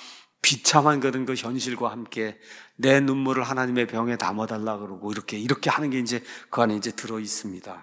비참한 그런 그 현실과 함께 내 눈물을 하나님의 병에 담아달라 그러고 이렇게 이렇게 하는 게 이제 그 안에 이제 들어 있습니다.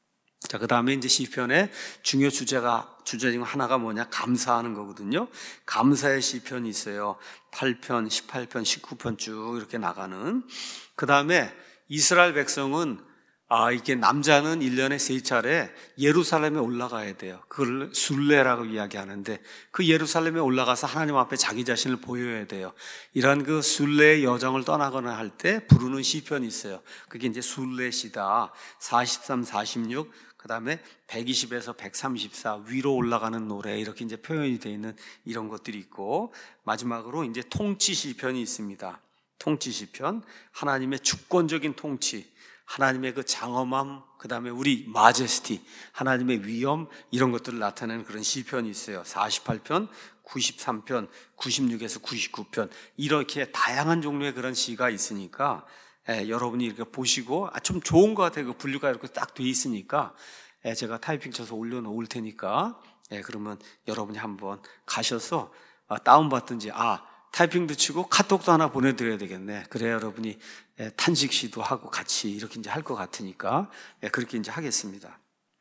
자, 그 다음에 이제 시편의 중요 주제가, 주제 중 하나가 뭐냐? 감사하는 거거든요. 감사의 시편이 있어요. 팔 편, 십팔 편, 십구 편 쭉 이렇게 나가는. 그 다음에 이스라엘 백성은 아, 이게 남자는 일 년에 세 차례 예루살렘에 올라가야 돼요. 그걸 순례라고 이야기하는데 그 예루살렘에 올라가서 하나님 앞에 자기 자신을 보여야 돼요. 이런 그 순례의 여정을 떠나거나 할 때 부르는 시편이 있어요. 그게 이제 순례시다. 사십삼, 사십육, 그 다음에 백이십에서 백삼십사 위로 올라가는 노래 이렇게 이제 표현이 되어 있는 이런 것들이 있고 마지막으로 이제 통치 시편이 있습니다. 통치 시편, 하나님의 주권적인 통치. 하나님의 그 장엄함, 그 다음에 우리 마제스티, 하나님의 위엄 이런 것들을 나타내는 그런 시편이 있어요. 사십팔 편, 구십삼 편, 구십육에서 구십구 편 이렇게 다양한 종류의 그런 시가 있으니까 예, 여러분이 이렇게 보시고 아, 좀 좋은 것 같아요. 그 분류가 이렇게 딱 돼 있으니까 예, 제가 타이핑 쳐서 올려놓을 테니까 예, 그러면 여러분이 한번 가셔서 아, 다운받든지 아 타이핑도 치고 카톡도 하나 보내드려야 되겠네. 그래야 여러분이 탄식시도 하고 같이 이렇게 이제 할 것 같으니까 그렇게 이제 하겠습니다.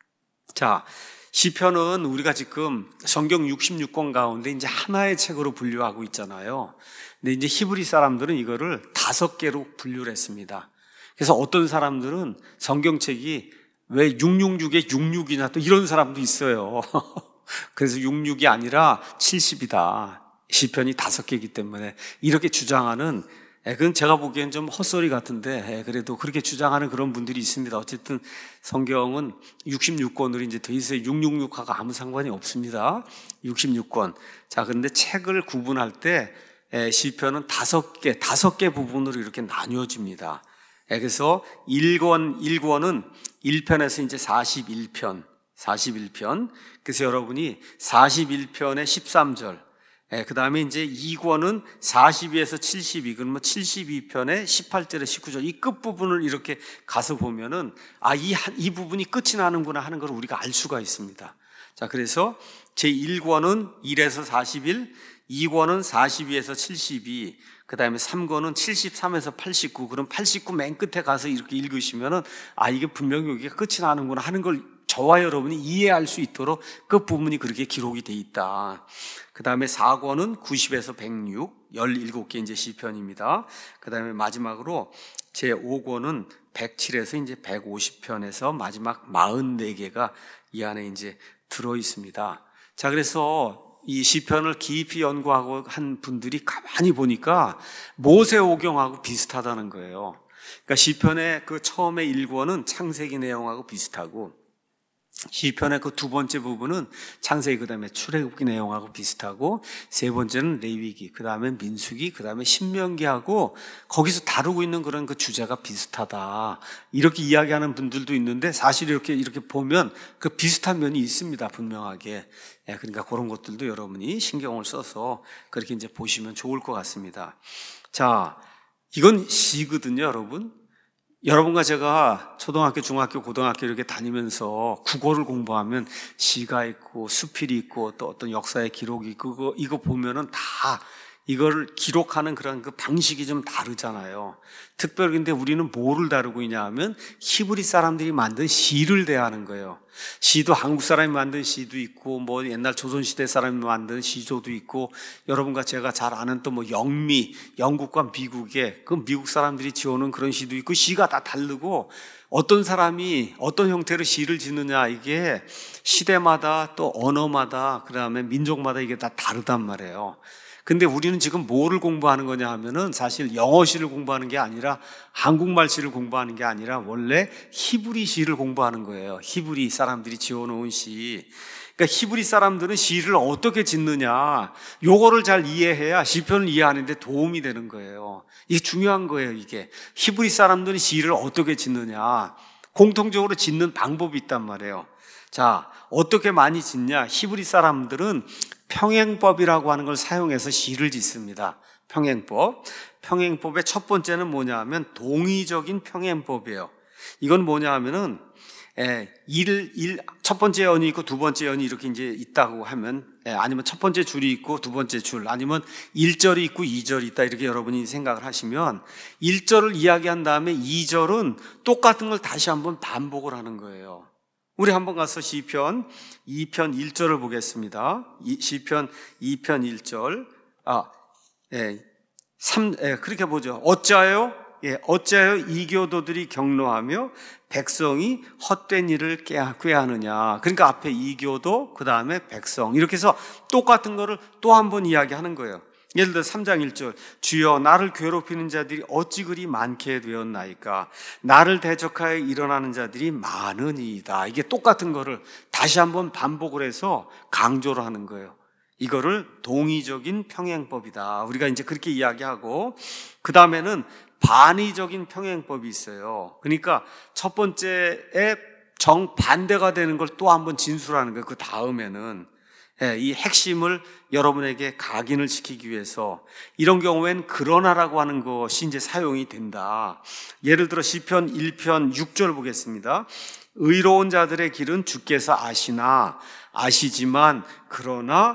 자, 시편은 우리가 지금 성경 육십육 권 가운데 이제 하나의 책으로 분류하고 있잖아요. 근데 이제 히브리 사람들은 이거를 다섯 개로 분류를 했습니다. 그래서 어떤 사람들은 성경책이 왜 육백육십육에 육십육이냐 또 이런 사람도 있어요. 그래서 육십육이 아니라 칠십이다. 시편이 다섯 개이기 때문에 이렇게 주장하는 그건 제가 보기엔 좀 헛소리 같은데 그래도 그렇게 주장하는 그런 분들이 있습니다. 어쨌든 성경은 육십육 권으로 이제 돼 있어요. 육백육십육하고 아무 상관이 없습니다. 육십육 권. 자, 그런데 책을 구분할 때 시편은 다섯 개, 다섯 개 부분으로 이렇게 나뉘어집니다. 그래서 일 권, 일 권은 일 편에서 이제 사십일 편, 사십일 편. 그래서 여러분이 사십일 편의 십삼 절. 예, 그 다음에 이제 이 권은 사십이에서 칠십이, 그러면 칠십이 편의 십팔 절에 십구 절, 이 끝부분을 이렇게 가서 보면은, 아, 이, 이 부분이 끝이 나는구나 하는 걸 우리가 알 수가 있습니다. 자, 그래서 제일 권은 일에서 사십일, 이 권은 사십이에서 칠십이, 그 다음에 삼 권은 칠십삼에서 팔십구, 그럼 팔십구 맨 끝에 가서 이렇게 읽으시면은, 아, 이게 분명히 여기가 끝이 나는구나 하는 걸 저와 여러분이 이해할 수 있도록 끝부분이 그렇게 기록이 돼 있다. 그 다음에 사 권은 구십에서 백육, 열일곱 개 이제 시편입니다. 그 다음에 마지막으로 제오 권은 백칠에서 이제 백오십 편에서 마지막 사십사 개가 이 안에 이제 들어 있습니다. 자, 그래서 이 시편을 깊이 연구하고 한 분들이 가만히 보니까 모세오경하고 비슷하다는 거예요. 그러니까 시편의 그 처음에 일 권은 창세기 내용하고 비슷하고 시편의 그 두 번째 부분은 창세기 그 다음에 출애굽기 내용하고 비슷하고 세 번째는 레위기 그 다음에 민수기 그 다음에 신명기하고 거기서 다루고 있는 그런 그 주제가 비슷하다 이렇게 이야기하는 분들도 있는데 사실 이렇게 이렇게 보면 그 비슷한 면이 있습니다 분명하게. 예, 그러니까 그런 것들도 여러분이 신경을 써서 그렇게 이제 보시면 좋을 것 같습니다. 자, 이건 시거든요, 여러분. 여러분과 제가 초등학교, 중학교, 고등학교 이렇게 다니면서 국어를 공부하면 시가 있고 수필이 있고 또 어떤 역사의 기록이 있고 그거, 이거 보면은 다 이거를 기록하는 그런 그 방식이 좀 다르잖아요. 특별히 근데 우리는 뭐를 다루고 있냐 하면 히브리 사람들이 만든 시를 대하는 거예요. 시도 한국 사람이 만든 시도 있고 뭐 옛날 조선시대 사람이 만든 시조도 있고 여러분과 제가 잘 아는 또 뭐 영미, 영국과 미국의 그 미국 사람들이 지어오는 그런 시도 있고 시가 다 다르고 어떤 사람이 어떤 형태로 시를 짓느냐 이게 시대마다 또 언어마다 그다음에 민족마다 이게 다 다르단 말이에요. 근데 우리는 지금 뭐를 공부하는 거냐 하면은 사실 영어시를 공부하는 게 아니라 한국말시를 공부하는 게 아니라 원래 히브리 시를 공부하는 거예요. 히브리 사람들이 지어놓은 시. 그러니까 히브리 사람들은 시를 어떻게 짓느냐 요거를 잘 이해해야 시편을 이해하는데 도움이 되는 거예요. 이게 중요한 거예요. 이게 히브리 사람들은 시를 어떻게 짓느냐 공통적으로 짓는 방법이 있단 말이에요. 자, 어떻게 많이 짓냐? 히브리 사람들은 평행법이라고 하는 걸 사용해서 시를 짓습니다. 평행법. 평행법의 첫 번째는 뭐냐 하면 동의적인 평행법이에요. 이건 뭐냐 하면은 예, 일, 일, 첫 번째 연이 있고 두 번째 연이 이렇게 이제 있다고 하면 예, 아니면 첫 번째 줄이 있고 두 번째 줄 아니면 일 절이 있고 이 절이 있다 이렇게 여러분이 생각을 하시면 일 절을 이야기한 다음에 이 절은 똑같은 걸 다시 한번 반복을 하는 거예요. 우리 한번 가서 시편 이 편 일 절을 보겠습니다. 시편 이 편 일 절. 아, 예, 삼, 예, 그렇게 보죠. 어찌하여, 예, 어찌하여 이교도들이 경노하며 백성이 헛된 일을 꾀하느냐. 그러니까 앞에 이교도, 그 다음에 백성. 이렇게 해서 똑같은 거를 또 한 번 이야기하는 거예요. 예를 들어 삼 장 일 절 주여 나를 괴롭히는 자들이 어찌 그리 많게 되었나이까 나를 대적하여 일어나는 자들이 많으니이다. 이게 똑같은 거를 다시 한번 반복을 해서 강조를 하는 거예요. 이거를 동의적인 평행법이다. 우리가 이제 그렇게 이야기하고 그 다음에는 반의적인 평행법이 있어요. 그러니까 첫 번째에 정반대가 되는 걸 또 한번 진술하는 거예요. 그 다음에는 이 핵심을 여러분에게 각인을 시키기 위해서 이런 경우엔 그러나라고 하는 것이 이제 사용이 된다. 예를 들어 시편 일 편 육 절 보겠습니다. 의로운 자들의 길은 주께서 아시나 아시지만 그러나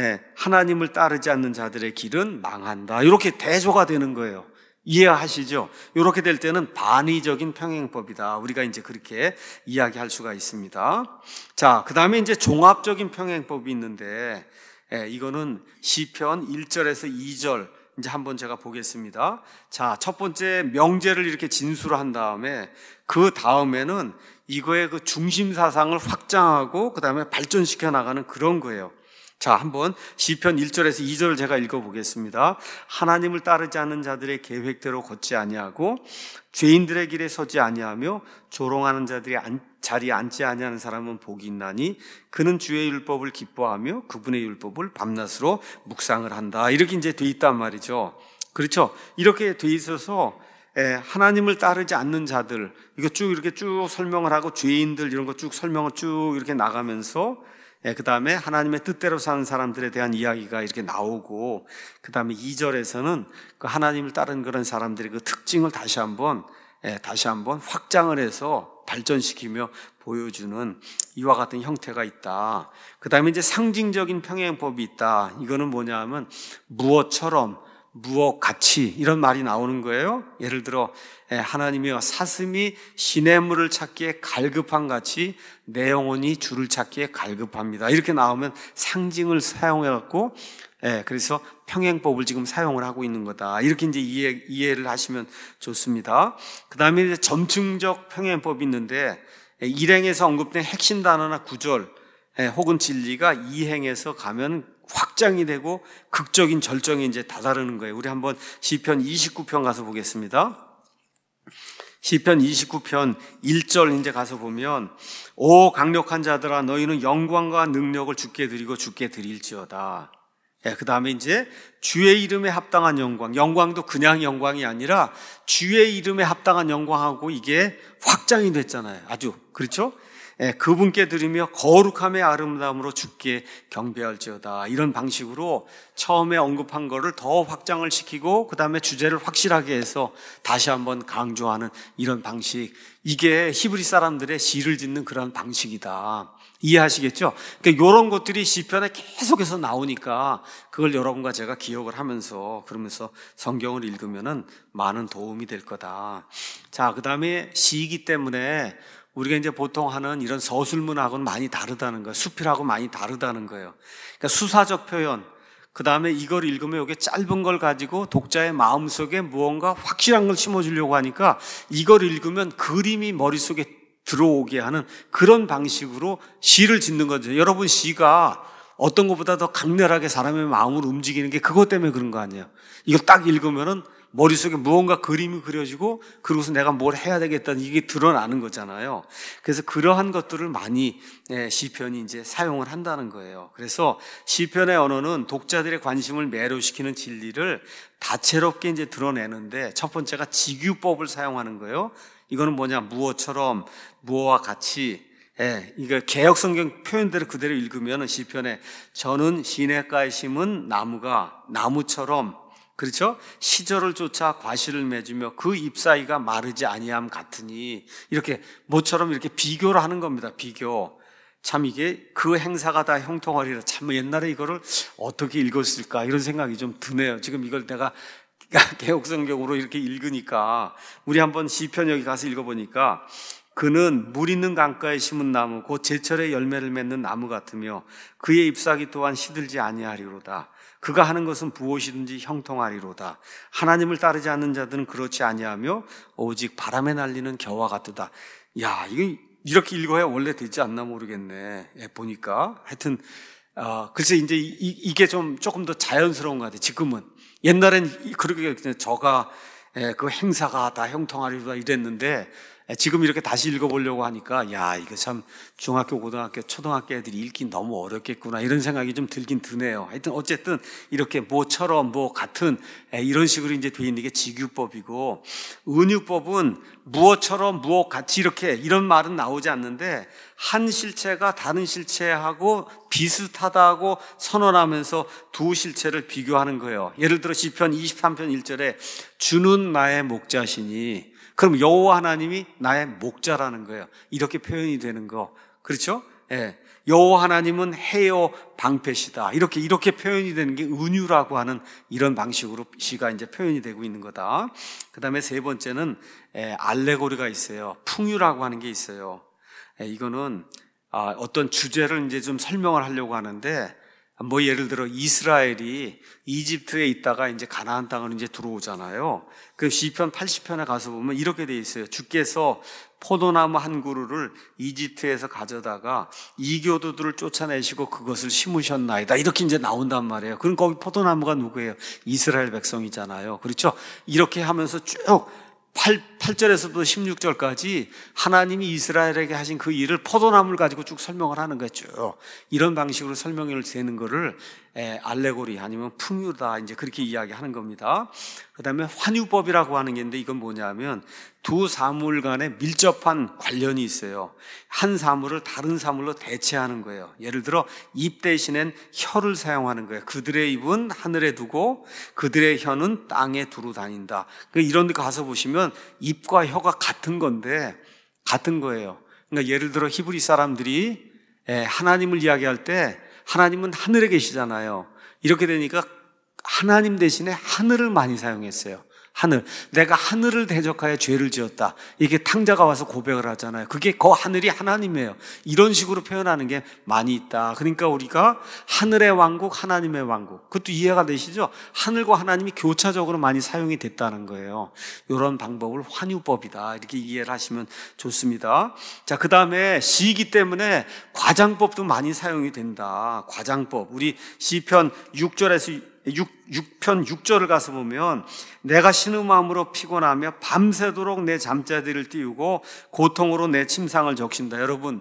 하나님을 따르지 않는 자들의 길은 망한다. 이렇게 대조가 되는 거예요. 이해하시죠? 이렇게 될 때는 반의적인 평행법이다. 우리가 이제 그렇게 이야기할 수가 있습니다. 자, 그 다음에 이제 종합적인 평행법이 있는데, 예, 이거는 시편 일 절에서 이 절, 이제 한번 제가 보겠습니다. 자, 첫 번째 명제를 이렇게 진술한 다음에, 그 다음에는 이거의 그 중심 사상을 확장하고, 그 다음에 발전시켜 나가는 그런 거예요. 자, 한번 시편 일 절에서 이 절을 제가 읽어보겠습니다. 하나님을 따르지 않는 자들의 계획대로 걷지 아니하고 죄인들의 길에 서지 아니하며 조롱하는 자들이 자리에 앉지 아니하는 사람은 복이 있나니 그는 주의 율법을 기뻐하며 그분의 율법을 밤낮으로 묵상을 한다. 이렇게 이제 돼 있단 말이죠. 그렇죠? 이렇게 돼 있어서 하나님을 따르지 않는 자들 이거 쭉 이렇게 쭉 설명을 하고 죄인들 이런 거 쭉 설명을 쭉 이렇게 나가면서 예, 그 다음에 하나님의 뜻대로 사는 사람들에 대한 이야기가 이렇게 나오고 그 다음에 이 절에서는 그 하나님을 따르는 그런 사람들의 그 특징을 다시 한번 예, 다시 한번 확장을 해서 발전시키며 보여주는 이와 같은 형태가 있다. 그 다음에 이제 상징적인 평행법이 있다. 이거는 뭐냐 하면 무엇처럼 무엇 같이 이런 말이 나오는 거예요. 예를 들어 하나님이여 사슴이 시냇물을 찾기에 갈급한 같이 내 영혼이 주를 찾기에 갈급합니다. 이렇게 나오면 상징을 사용해 갖고 그래서 평행법을 지금 사용을 하고 있는 거다. 이렇게 이제 이해, 이해를 하시면 좋습니다. 그 다음에 이제 점층적 평행법이 있는데 일행에서 언급된 핵심 단어나 구절 혹은 진리가 이행에서 가면 확장이 되고 극적인 절정에 이제 다다르는 거예요. 우리 한번 시편 이십구 편 가서 보겠습니다. 시편 이십구 편 일 절 이제 가서 보면 오 강력한 자들아 너희는 영광과 능력을 주께 드리고 주께 드릴지어다. 예, 그 다음에 이제 주의 이름에 합당한 영광, 영광도 그냥 영광이 아니라 주의 이름에 합당한 영광하고 이게 확장이 됐잖아요. 아주 그렇죠? 예, 그분께 드리며 거룩함의 아름다움으로 주께 경배할지어다. 이런 방식으로 처음에 언급한 거를 더 확장을 시키고 그 다음에 주제를 확실하게 해서 다시 한번 강조하는 이런 방식, 이게 히브리 사람들의 시를 짓는 그런 방식이다. 이해하시겠죠? 그러니까 이런 것들이 시편에 계속해서 나오니까 그걸 여러분과 제가 기억을 하면서 그러면서 성경을 읽으면은 많은 도움이 될 거다. 자, 그 다음에 시이기 때문에 우리가 이제 보통 하는 이런 서술문하고는 많이 다르다는 거예요. 수필하고 많이 다르다는 거예요. 그러니까 수사적 표현, 그 다음에 이걸 읽으면 이게 짧은 걸 가지고 독자의 마음속에 무언가 확실한 걸 심어주려고 하니까 이걸 읽으면 그림이 머릿속에 들어오게 하는 그런 방식으로 시를 짓는 거죠. 여러분, 시가 어떤 것보다 더 강렬하게 사람의 마음을 움직이는 게 그것 때문에 그런 거 아니에요. 이걸 딱 읽으면은 머릿속에 무언가 그림이 그려지고 그러고서 내가 뭘 해야 되겠다는 이게 드러나는 거잖아요. 그래서 그러한 것들을 많이 시편이 이제 사용을 한다는 거예요. 그래서 시편의 언어는 독자들의 관심을 매료시키는 진리를 다채롭게 이제 드러내는데 첫 번째가 직유법을 사용하는 거예요. 이거는 뭐냐, 무어처럼, 무어와 같이. 예, 이거 개역 성경 표현대로 그대로 읽으면 시편에 저는 시냇가에 심은 나무가 나무처럼, 그렇죠? 시절을 쫓아 과실을 맺으며 그 잎사이가 마르지 아니함 같으니, 이렇게 모처럼 이렇게 비교를 하는 겁니다. 비교. 참 이게 그 행사가 다 형통하리라. 참 옛날에 이거를 어떻게 읽었을까 이런 생각이 좀 드네요. 지금 이걸 내가 개역성경으로 이렇게 읽으니까 우리 한번 시편 여기 가서 읽어보니까 그는 물 있는 강가에 심은 나무 곧 제철에 열매를 맺는 나무 같으며 그의 잎사귀 또한 시들지 아니하리로다. 그가 하는 것은 무엇이든지 형통하리로다. 하나님을 따르지 않는 자들은 그렇지 아니하며 오직 바람에 날리는 겨와 같도다. 야, 이거 이렇게 읽어야 원래 되지 않나 모르겠네. 예, 보니까 하여튼 어, 글쎄 이제 이, 이게 좀 조금 더 자연스러운 것 같아요. 지금은. 옛날엔 그렇게 저가 예, 그 행사가 다 형통하리로다 이랬는데 지금 이렇게 다시 읽어보려고 하니까 야, 이거 참 중학교, 고등학교, 초등학교 애들이 읽기 너무 어렵겠구나 이런 생각이 좀 들긴 드네요. 하여튼 어쨌든 이렇게 뭐처럼 뭐 같은 이런 식으로 이제 돼 있는 게 직유법이고, 은유법은 무엇처럼 무엇 같이 이렇게 이런 말은 나오지 않는데 한 실체가 다른 실체하고 비슷하다고 선언하면서 두 실체를 비교하는 거예요. 예를 들어 시편 이십삼 편 일 절에 주는 나의 목자시니, 그럼 여호와 하나님이 나의 목자라는 거예요. 이렇게 표현이 되는 거. 그렇죠? 예. 여호와 하나님은 해요 방패시다. 이렇게 이렇게 표현이 되는 게 은유라고 하는 이런 방식으로 시가 이제 표현이 되고 있는 거다. 그다음에 세 번째는 예, 알레고리가 있어요. 풍유라고 하는 게 있어요. 예, 이거는 아, 어떤 주제를 이제 좀 설명을 하려고 하는데, 뭐 예를 들어 이스라엘이 이집트에 있다가 이제 가나안 땅을 이제 들어오잖아요. 그 시편 팔십 편에 가서 보면 이렇게 돼 있어요. 주께서 포도나무 한 그루를 이집트에서 가져다가 이교도들을 쫓아내시고 그것을 심으셨나이다. 이렇게 이제 나온단 말이에요. 그럼 거기 포도나무가 누구예요? 이스라엘 백성이잖아요. 그렇죠? 이렇게 하면서 쭉 팔, 팔 절에서부터 십육 절까지 하나님이 이스라엘에게 하신 그 일을 포도나무를 가지고 쭉 설명을 하는 거예요. 쭉. 이런 방식으로 설명을 되는 거를 에, 알레고리 아니면 풍유다, 이제 그렇게 이야기하는 겁니다. 그 다음에 환유법이라고 하는 게 있는데 이건 뭐냐면 두 사물 간에 밀접한 관련이 있어요. 한 사물을 다른 사물로 대체하는 거예요. 예를 들어 입 대신엔 혀를 사용하는 거예요. 그들의 입은 하늘에 두고 그들의 혀는 땅에 두루 다닌다. 이런 데 가서 보시면 입과 혀가 같은 건데 같은 거예요. 그러니까 예를 들어 히브리 사람들이 하나님을 이야기할 때 하나님은 하늘에 계시잖아요. 이렇게 되니까 하나님 대신에 하늘을 많이 사용했어요. 하늘. 내가 하늘을 대적하여 죄를 지었다. 이게 탕자가 와서 고백을 하잖아요. 그게 그 하늘이 하나님이에요. 이런 식으로 표현하는 게 많이 있다. 그러니까 우리가 하늘의 왕국, 하나님의 왕국. 그것도 이해가 되시죠? 하늘과 하나님이 교차적으로 많이 사용이 됐다는 거예요. 이런 방법을 환유법이다. 이렇게 이해를 하시면 좋습니다. 자, 그 다음에 시이기 때문에 과장법도 많이 사용이 된다. 과장법. 우리 시편 육 절에서 육 편 육 절을 가서 보면 내가 신음함으로 피곤하며 밤새도록 내 잠자리를 띄우고 고통으로 내 침상을 적신다. 여러분,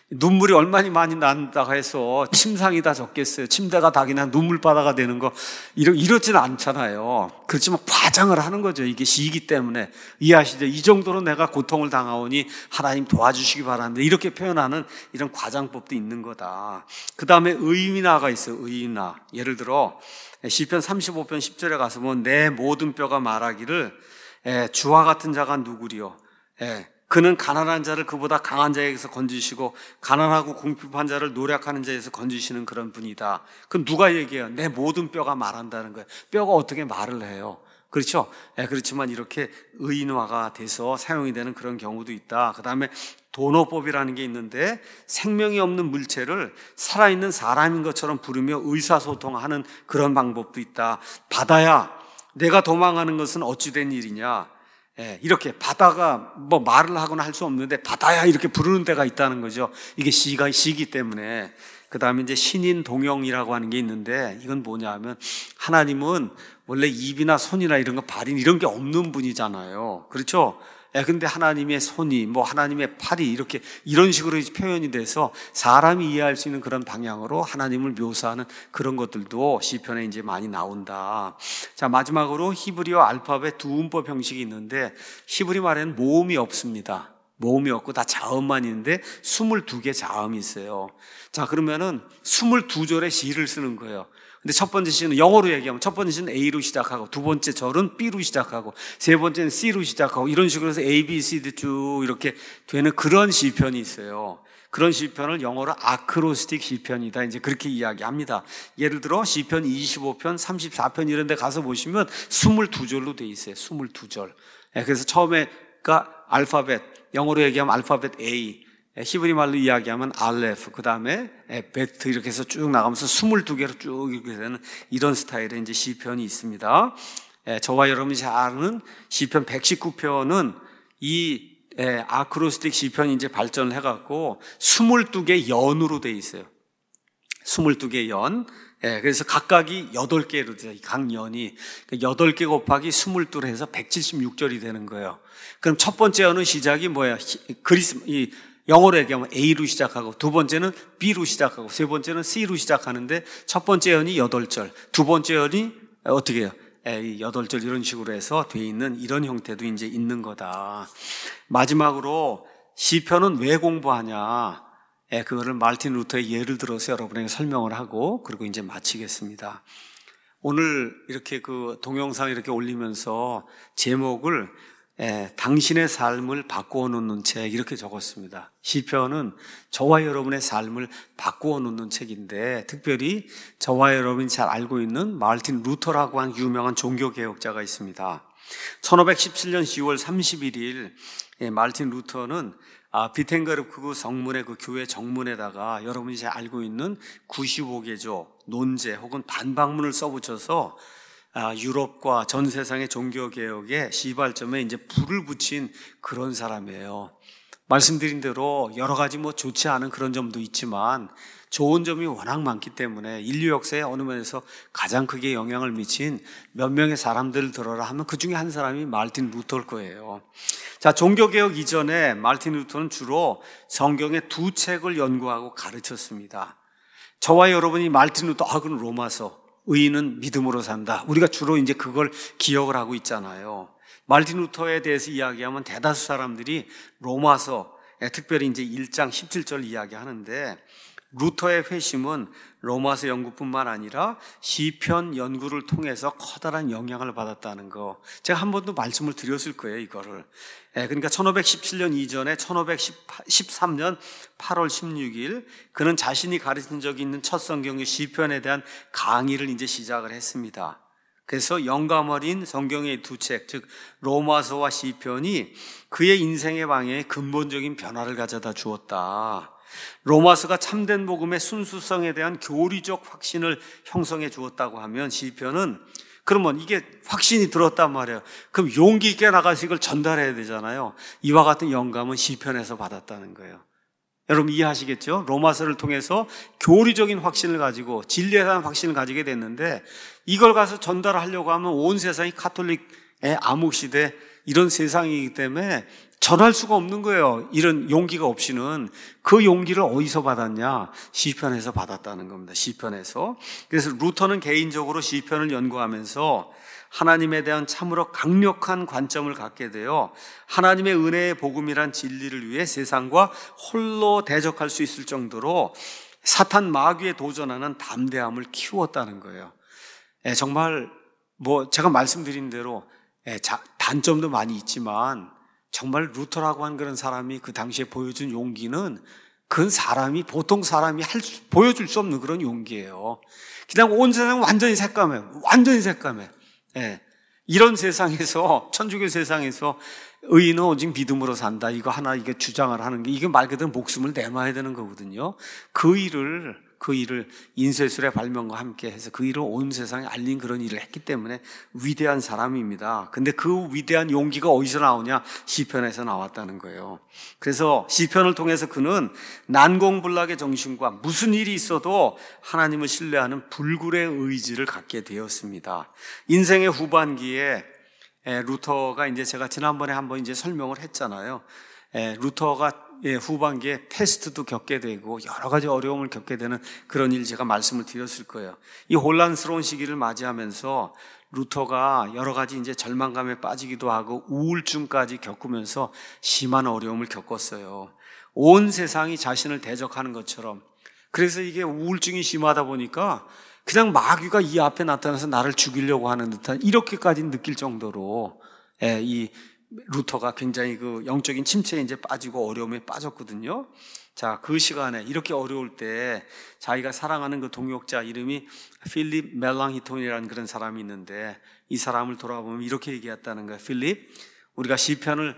눈물이 얼마나 많이 난다고 해서 침상이 다 적겠어요. 침대가 다 그냥 눈물바다가 되는 거 이러, 이렇지는 않잖아요. 그렇지만 과장을 하는 거죠. 이게 시기 때문에. 이해하시죠? 이 정도로 내가 고통을 당하오니 하나님 도와주시기 바라는데 이렇게 표현하는 이런 과장법도 있는 거다. 그 다음에 의인화가 있어요. 의인화. 예를 들어 시편 삼십오 편 십 절에 가서 보면 내 모든 뼈가 말하기를 에, 주와 같은 자가 누구리요. 에, 그는 가난한 자를 그보다 강한 자에게서 건지시고 가난하고 궁핍한 자를 노력하는 자에서 건지시는 그런 분이다. 그럼 누가 얘기해요? 내 모든 뼈가 말한다는 거예요. 뼈가 어떻게 말을 해요? 그렇죠? 예, 그렇지만 이렇게 의인화가 돼서 사용이 되는 그런 경우도 있다. 그 다음에 도노법이라는 게 있는데 생명이 없는 물체를 살아있는 사람인 것처럼 부르며 의사소통하는 그런 방법도 있다. 바다야, 내가 도망하는 것은 어찌 된 일이냐? 예, 이렇게 바다가 뭐 말을 하거나 할 수 없는데 바다야 이렇게 부르는 데가 있다는 거죠. 이게 시가 시기 때문에. 그 다음에 이제 신인 동영이라고 하는 게 있는데 이건 뭐냐 하면 하나님은 원래 입이나 손이나 이런 거 발인 이런 게 없는 분이잖아요. 그렇죠? 예, 근데 하나님의 손이 뭐 하나님의 팔이 이렇게 이런 식으로 표현이 돼서 사람이 이해할 수 있는 그런 방향으로 하나님을 묘사하는 그런 것들도 시편에 이제 많이 나온다. 자, 마지막으로 히브리어 알파벳 두 음법 형식이 있는데 히브리 말에는 모음이 없습니다. 모음이 없고 다 자음만 있는데 스물두 개 자음이 있어요. 자, 그러면은 스물두 절의 시를 쓰는 거예요. 근데 첫 번째 시는 영어로 얘기하면 첫 번째 시는 A로 시작하고 두 번째 절은 B로 시작하고 세 번째는 C로 시작하고 이런 식으로 해서 A, B, C, D 쭉 이렇게 되는 그런 시편이 있어요. 그런 시편을 영어로 아크로스틱 시편이다. 이제 그렇게 이야기합니다. 예를 들어 시편 이십오 편, 삼십사 편 이런 데 가서 보시면 스물두 절로 돼 있어요. 스물두 절. 그래서 처음에가 알파벳, 영어로 얘기하면 알파벳 A, 히브리 말로 이야기하면 알레프, 그 다음에 베트 이렇게 해서 쭉 나가면서 스물두 개로 쭉 이렇게 되는 이런 스타일의 이제 시편이 있습니다. 저와 여러분이 잘 아는 시편 백십구 편은 이 아크로스틱 시편이 이제 발전을 해갖고 스물두 개 연으로 돼 있어요. 스물두 개 연. 그래서 각각이 여덟 개로 돼요. 각 연이. 여덟 개 곱하기 스물두 해서 백칠십육 절이 되는 거예요. 그럼 첫 번째 연은 시작이 뭐야? 그리스, 이 영어로 얘기하면 A로 시작하고 두 번째는 B로 시작하고 세 번째는 C로 시작하는데 첫 번째 연이 여덟 절, 두 번째 연이 어떻게 해요? 여덟 절 이런 식으로 해서 돼 있는 이런 형태도 이제 있는 거다. 마지막으로 시편은 왜 공부하냐? 그거를 마르틴 루터의 예를 들어서 여러분에게 설명을 하고 그리고 이제 마치겠습니다. 오늘 이렇게 그 동영상 이렇게 올리면서 제목을 예, 당신의 삶을 바꾸어 놓는 책 이렇게 적었습니다. 시편은 저와 여러분의 삶을 바꾸어 놓는 책인데 특별히 저와 여러분이 잘 알고 있는 마르틴 루터라고 하는 유명한 종교개혁자가 있습니다. 천오백십칠 년 시월 삼십일 예, 마르틴 루터는 아, 비텐거르크 성문의 그 교회 정문에다가 여러분이 잘 알고 있는 구십오 개조 논제 혹은 반박문을 써붙여서 아, 유럽과 전 세상의 종교개혁의 시발점에 이제 불을 붙인 그런 사람이에요. 말씀드린 대로 여러 가지 뭐 좋지 않은 그런 점도 있지만 좋은 점이 워낙 많기 때문에 인류 역사에 어느 면에서 가장 크게 영향을 미친 몇 명의 사람들을 들어라 하면 그 중에 한 사람이 마르틴 루터일 거예요. 자, 종교개혁 이전에 마르틴 루터는 주로 성경의 두 책을 연구하고 가르쳤습니다. 저와 여러분이 마르틴 루터, 아, 그건 로마서. 의인은 믿음으로 산다. 우리가 주로 이제 그걸 기억을 하고 있잖아요. 마르틴 루터에 대해서 이야기하면 대다수 사람들이 로마서, 특별히 이제 일 장 십칠 절 이야기하는데 루터의 회심은 로마서 연구뿐만 아니라 시편 연구를 통해서 커다란 영향을 받았다는 거. 제가 한 번도 말씀을 드렸을 거예요, 이거를. 그러니까 천오백십칠 년 이전에 천오백십삼 년 팔월 십육일 그는 자신이 가르친 적이 있는 첫 성경의 시편에 대한 강의를 이제 시작을 했습니다. 그래서 영감 어린 성경의 두 책, 즉 로마서와 시편이 그의 인생의 방향에 근본적인 변화를 가져다 주었다. 로마서가 참된 복음의 순수성에 대한 교리적 확신을 형성해 주었다고 하면 시편은 그러면 이게 확신이 들었단 말이에요. 그럼 용기 있게 나가서 이걸 전달해야 되잖아요. 이와 같은 영감은 시편에서 받았다는 거예요. 여러분 이해하시겠죠? 로마서를 통해서 교리적인 확신을 가지고 진리에 대한 확신을 가지게 됐는데 이걸 가서 전달하려고 하면 온 세상이 카톨릭의 암흑시대 이런 세상이기 때문에 전할 수가 없는 거예요. 이런 용기가 없이는. 그 용기를 어디서 받았냐? 시편에서 받았다는 겁니다. 시편에서. 그래서 루터는 개인적으로 시편을 연구하면서 하나님에 대한 참으로 강력한 관점을 갖게 되어 하나님의 은혜의 복음이란 진리를 위해 세상과 홀로 대적할 수 있을 정도로 사탄 마귀에 도전하는 담대함을 키웠다는 거예요. 예, 정말 뭐 제가 말씀드린 대로 예, 자, 단점도 많이 있지만 정말 루터라고 한 그런 사람이 그 당시에 보여준 용기는 그건 사람이 보통 사람이 할 수, 보여줄 수 없는 그런 용기예요. 그냥 온 세상 완전히 새까매, 완전히 새까매. 예, 이런 세상에서 천주교 세상에서 의인은 오직 믿음으로 산다. 이거 하나 이게 주장을 하는 게 이게 말 그대로 목숨을 내놔야 되는 거거든요. 그 일을 그 일을 인쇄술의 발명과 함께 해서 그 일을 온 세상에 알린 그런 일을 했기 때문에 위대한 사람입니다. 근데 그 위대한 용기가 어디서 나오냐? 시편에서 나왔다는 거예요. 그래서 시편을 통해서 그는 난공불락의 정신과 무슨 일이 있어도 하나님을 신뢰하는 불굴의 의지를 갖게 되었습니다. 인생의 후반기에 루터가 이제 제가 지난번에 한번 이제 설명을 했잖아요. 루터가 예, 후반기에 패스트도 겪게 되고 여러 가지 어려움을 겪게 되는 그런 일 제가 말씀을 드렸을 거예요. 이 혼란스러운 시기를 맞이하면서 루터가 여러 가지 이제 절망감에 빠지기도 하고 우울증까지 겪으면서 심한 어려움을 겪었어요. 온 세상이 자신을 대적하는 것처럼. 그래서 이게 우울증이 심하다 보니까 그냥 마귀가 이 앞에 나타나서 나를 죽이려고 하는 듯한 이렇게까지 느낄 정도로 예, 이 루터가 굉장히 그 영적인 침체에 이제 빠지고 어려움에 빠졌거든요. 자, 그 시간에 이렇게 어려울 때 자기가 사랑하는 그 동역자 이름이 필립 멜랑히톤이라는 그런 사람이 있는데 이 사람을 돌아보면 이렇게 얘기했다는 거예요. 필립, 우리가 시편을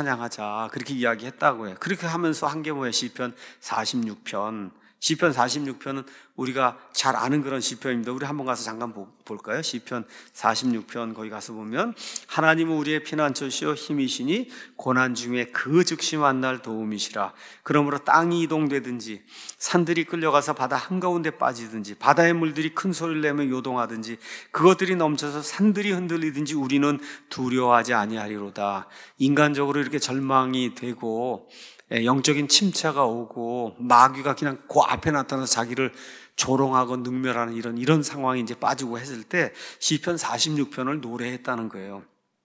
찬양하자. 그렇게 이야기했다고 해요. 그렇게 하면서 한 게 뭐예요? 시편 사십육 편. 시편 사십육 편은 우리가 잘 아는 그런 시편입니다. 우리 한번 가서 잠깐 볼까요? 시편 사십육 편 거기 가서 보면 하나님은 우리의 피난처시요 힘이시니 고난 중에 그 즉시 만날 도움이시라. 그러므로 땅이 이동되든지 산들이 끌려가서 바다 한가운데 빠지든지 바다의 물들이 큰 소리를 내며 요동하든지 그것들이 넘쳐서 산들이 흔들리든지 우리는 두려워하지 아니하리로다. 인간적으로 이렇게 절망이 되고 영적인 침체가 오고 마귀가 그냥 그 앞에 나타나서 자기를 조롱하고 능멸하는 이런 이런 상황이 이제 빠지고 했을 때 시편 사십육 편을 노래했다는 거예요.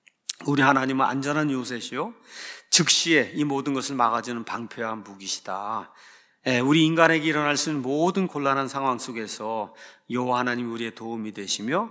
우리 하나님은 안전한 요새시요 즉시에 이 모든 것을 막아주는 방패와 무기시다. 우리 인간에게 일어날 수 있는 모든 곤란한 상황 속에서 여호와 하나님 우리의 도움이 되시며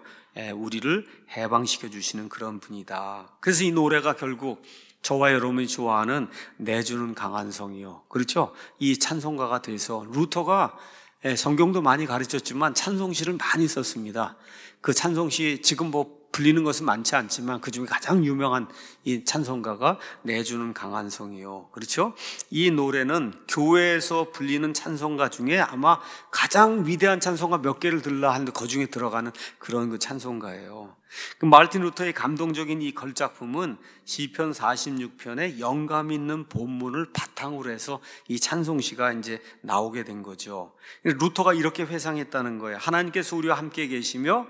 우리를 해방시켜 주시는 그런 분이다. 그래서 이 노래가 결국 저와 여러분이 좋아하는 내주는 강한 성이요. 그렇죠? 이 찬송가가 돼서 루터가 성경도 많이 가르쳤지만 찬송시를 많이 썼습니다. 그 찬송시 지금 뭐 불리는 것은 많지 않지만 그중에 가장 유명한 이 찬송가가 내주는 강한 성이요. 그렇죠? 이 노래는 교회에서 불리는 찬송가 중에 아마 가장 위대한 찬송가 몇 개를 들라 하는데 그 중에 들어가는 그런 그 찬송가예요. 그 마르틴 루터의 감동적인 이 걸작품은 시편 사십육 편에 영감 있는 본문을 바탕으로 해서 이 찬송시가 이제 나오게 된 거죠. 루터가 이렇게 회상했다는 거예요. 하나님께서 우리와 함께 계시며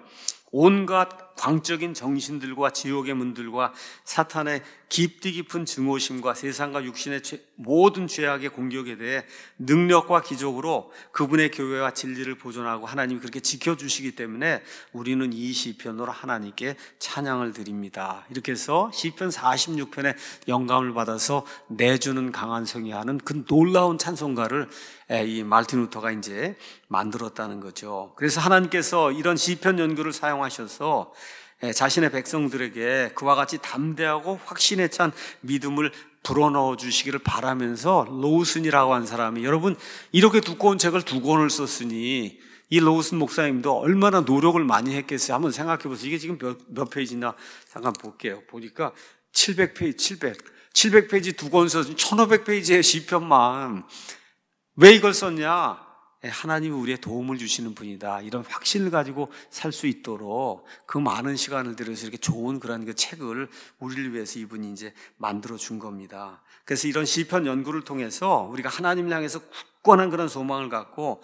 온갖 광적인 정신들과 지옥의 문들과 사탄의 깊디 깊은 증오심과 세상과 육신의 죄, 모든 죄악의 공격에 대해 능력과 기적으로 그분의 교회와 진리를 보존하고 하나님이 그렇게 지켜주시기 때문에 우리는 이 시편으로 하나님께 찬양을 드립니다. 이렇게 해서 시편 사십육 편에 영감을 받아서 내주는 강한 성이 하는 그 놀라운 찬송가를 이 마르틴 루터가 이제 만들었다는 거죠. 그래서 하나님께서 이런 시편 연구를 사용하셔서 자신의 백성들에게 그와 같이 담대하고 확신에 찬 믿음을 불어넣어 주시기를 바라면서 로우슨이라고 한 사람이 여러분 이렇게 두꺼운 책을 두 권을 썼으니 이 로우슨 목사님도 얼마나 노력을 많이 했겠어요. 한번 생각해 보세요. 이게 지금 몇, 몇 페이지나 잠깐 볼게요. 보니까 칠백 페이지, 칠백, 칠백 페이지 두 권 썼으니 천오백 페이지의 시편만 왜 이걸 썼냐? 하나님이 우리의 도움을 주시는 분이다. 이런 확신을 가지고 살 수 있도록 그 많은 시간을 들여서 이렇게 좋은 그런 그 책을 우리를 위해서 이분이 이제 만들어 준 겁니다. 그래서 이런 시편 연구를 통해서 우리가 하나님을 향해서 굳건한 그런 소망을 갖고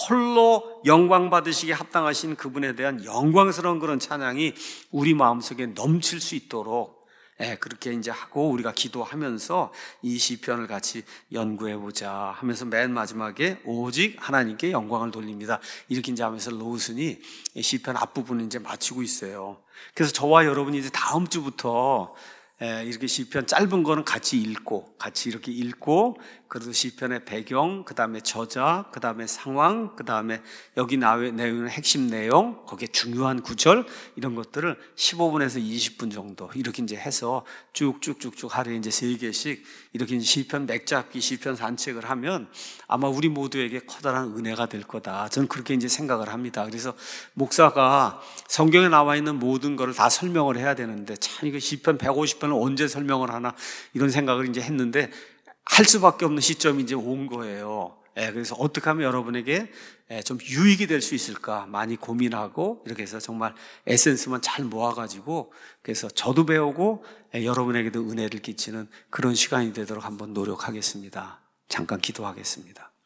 홀로 영광 받으시기에 합당하신 그분에 대한 영광스러운 그런 찬양이 우리 마음속에 넘칠 수 있도록 예, 그렇게 이제 하고 우리가 기도하면서 이 시편을 같이 연구해 보자 하면서 맨 마지막에 오직 하나님께 영광을 돌립니다. 이렇게 이제 하면서 로우슨이 시편 앞부분을 이제 마치고 있어요. 그래서 저와 여러분이 이제 다음 주부터 예, 이렇게 시편 짧은 거는 같이 읽고, 같이 이렇게 읽고, 그래도 시편의 배경, 그 다음에 저자, 그 다음에 상황, 그 다음에 여기 나오는 핵심 내용, 거기에 중요한 구절, 이런 것들을 십오 분에서 이십 분 정도 이렇게 이제 해서 쭉쭉쭉쭉 하루에 이제 세 개씩 이렇게 이제 시편 맥잡기, 시편 산책을 하면 아마 우리 모두에게 커다란 은혜가 될 거다. 저는 그렇게 이제 생각을 합니다. 그래서 목사가 성경에 나와 있는 모든 것을 다 설명을 해야 되는데 참 이거 시편 백오십 편을 언제 설명을 하나 이런 생각을 이제 했는데 할 수밖에 없는 시점이 이제 온 거예요. 예, 그래서 어떻게 하면 여러분에게 예, 좀 유익이 될 수 있을까 많이 고민하고 이렇게 해서 정말 에센스만 잘 모아가지고 그래서 저도 배우고 예, 여러분에게도 은혜를 끼치는 그런 시간이 되도록 한번 노력하겠습니다. 잠깐 기도하겠습니다.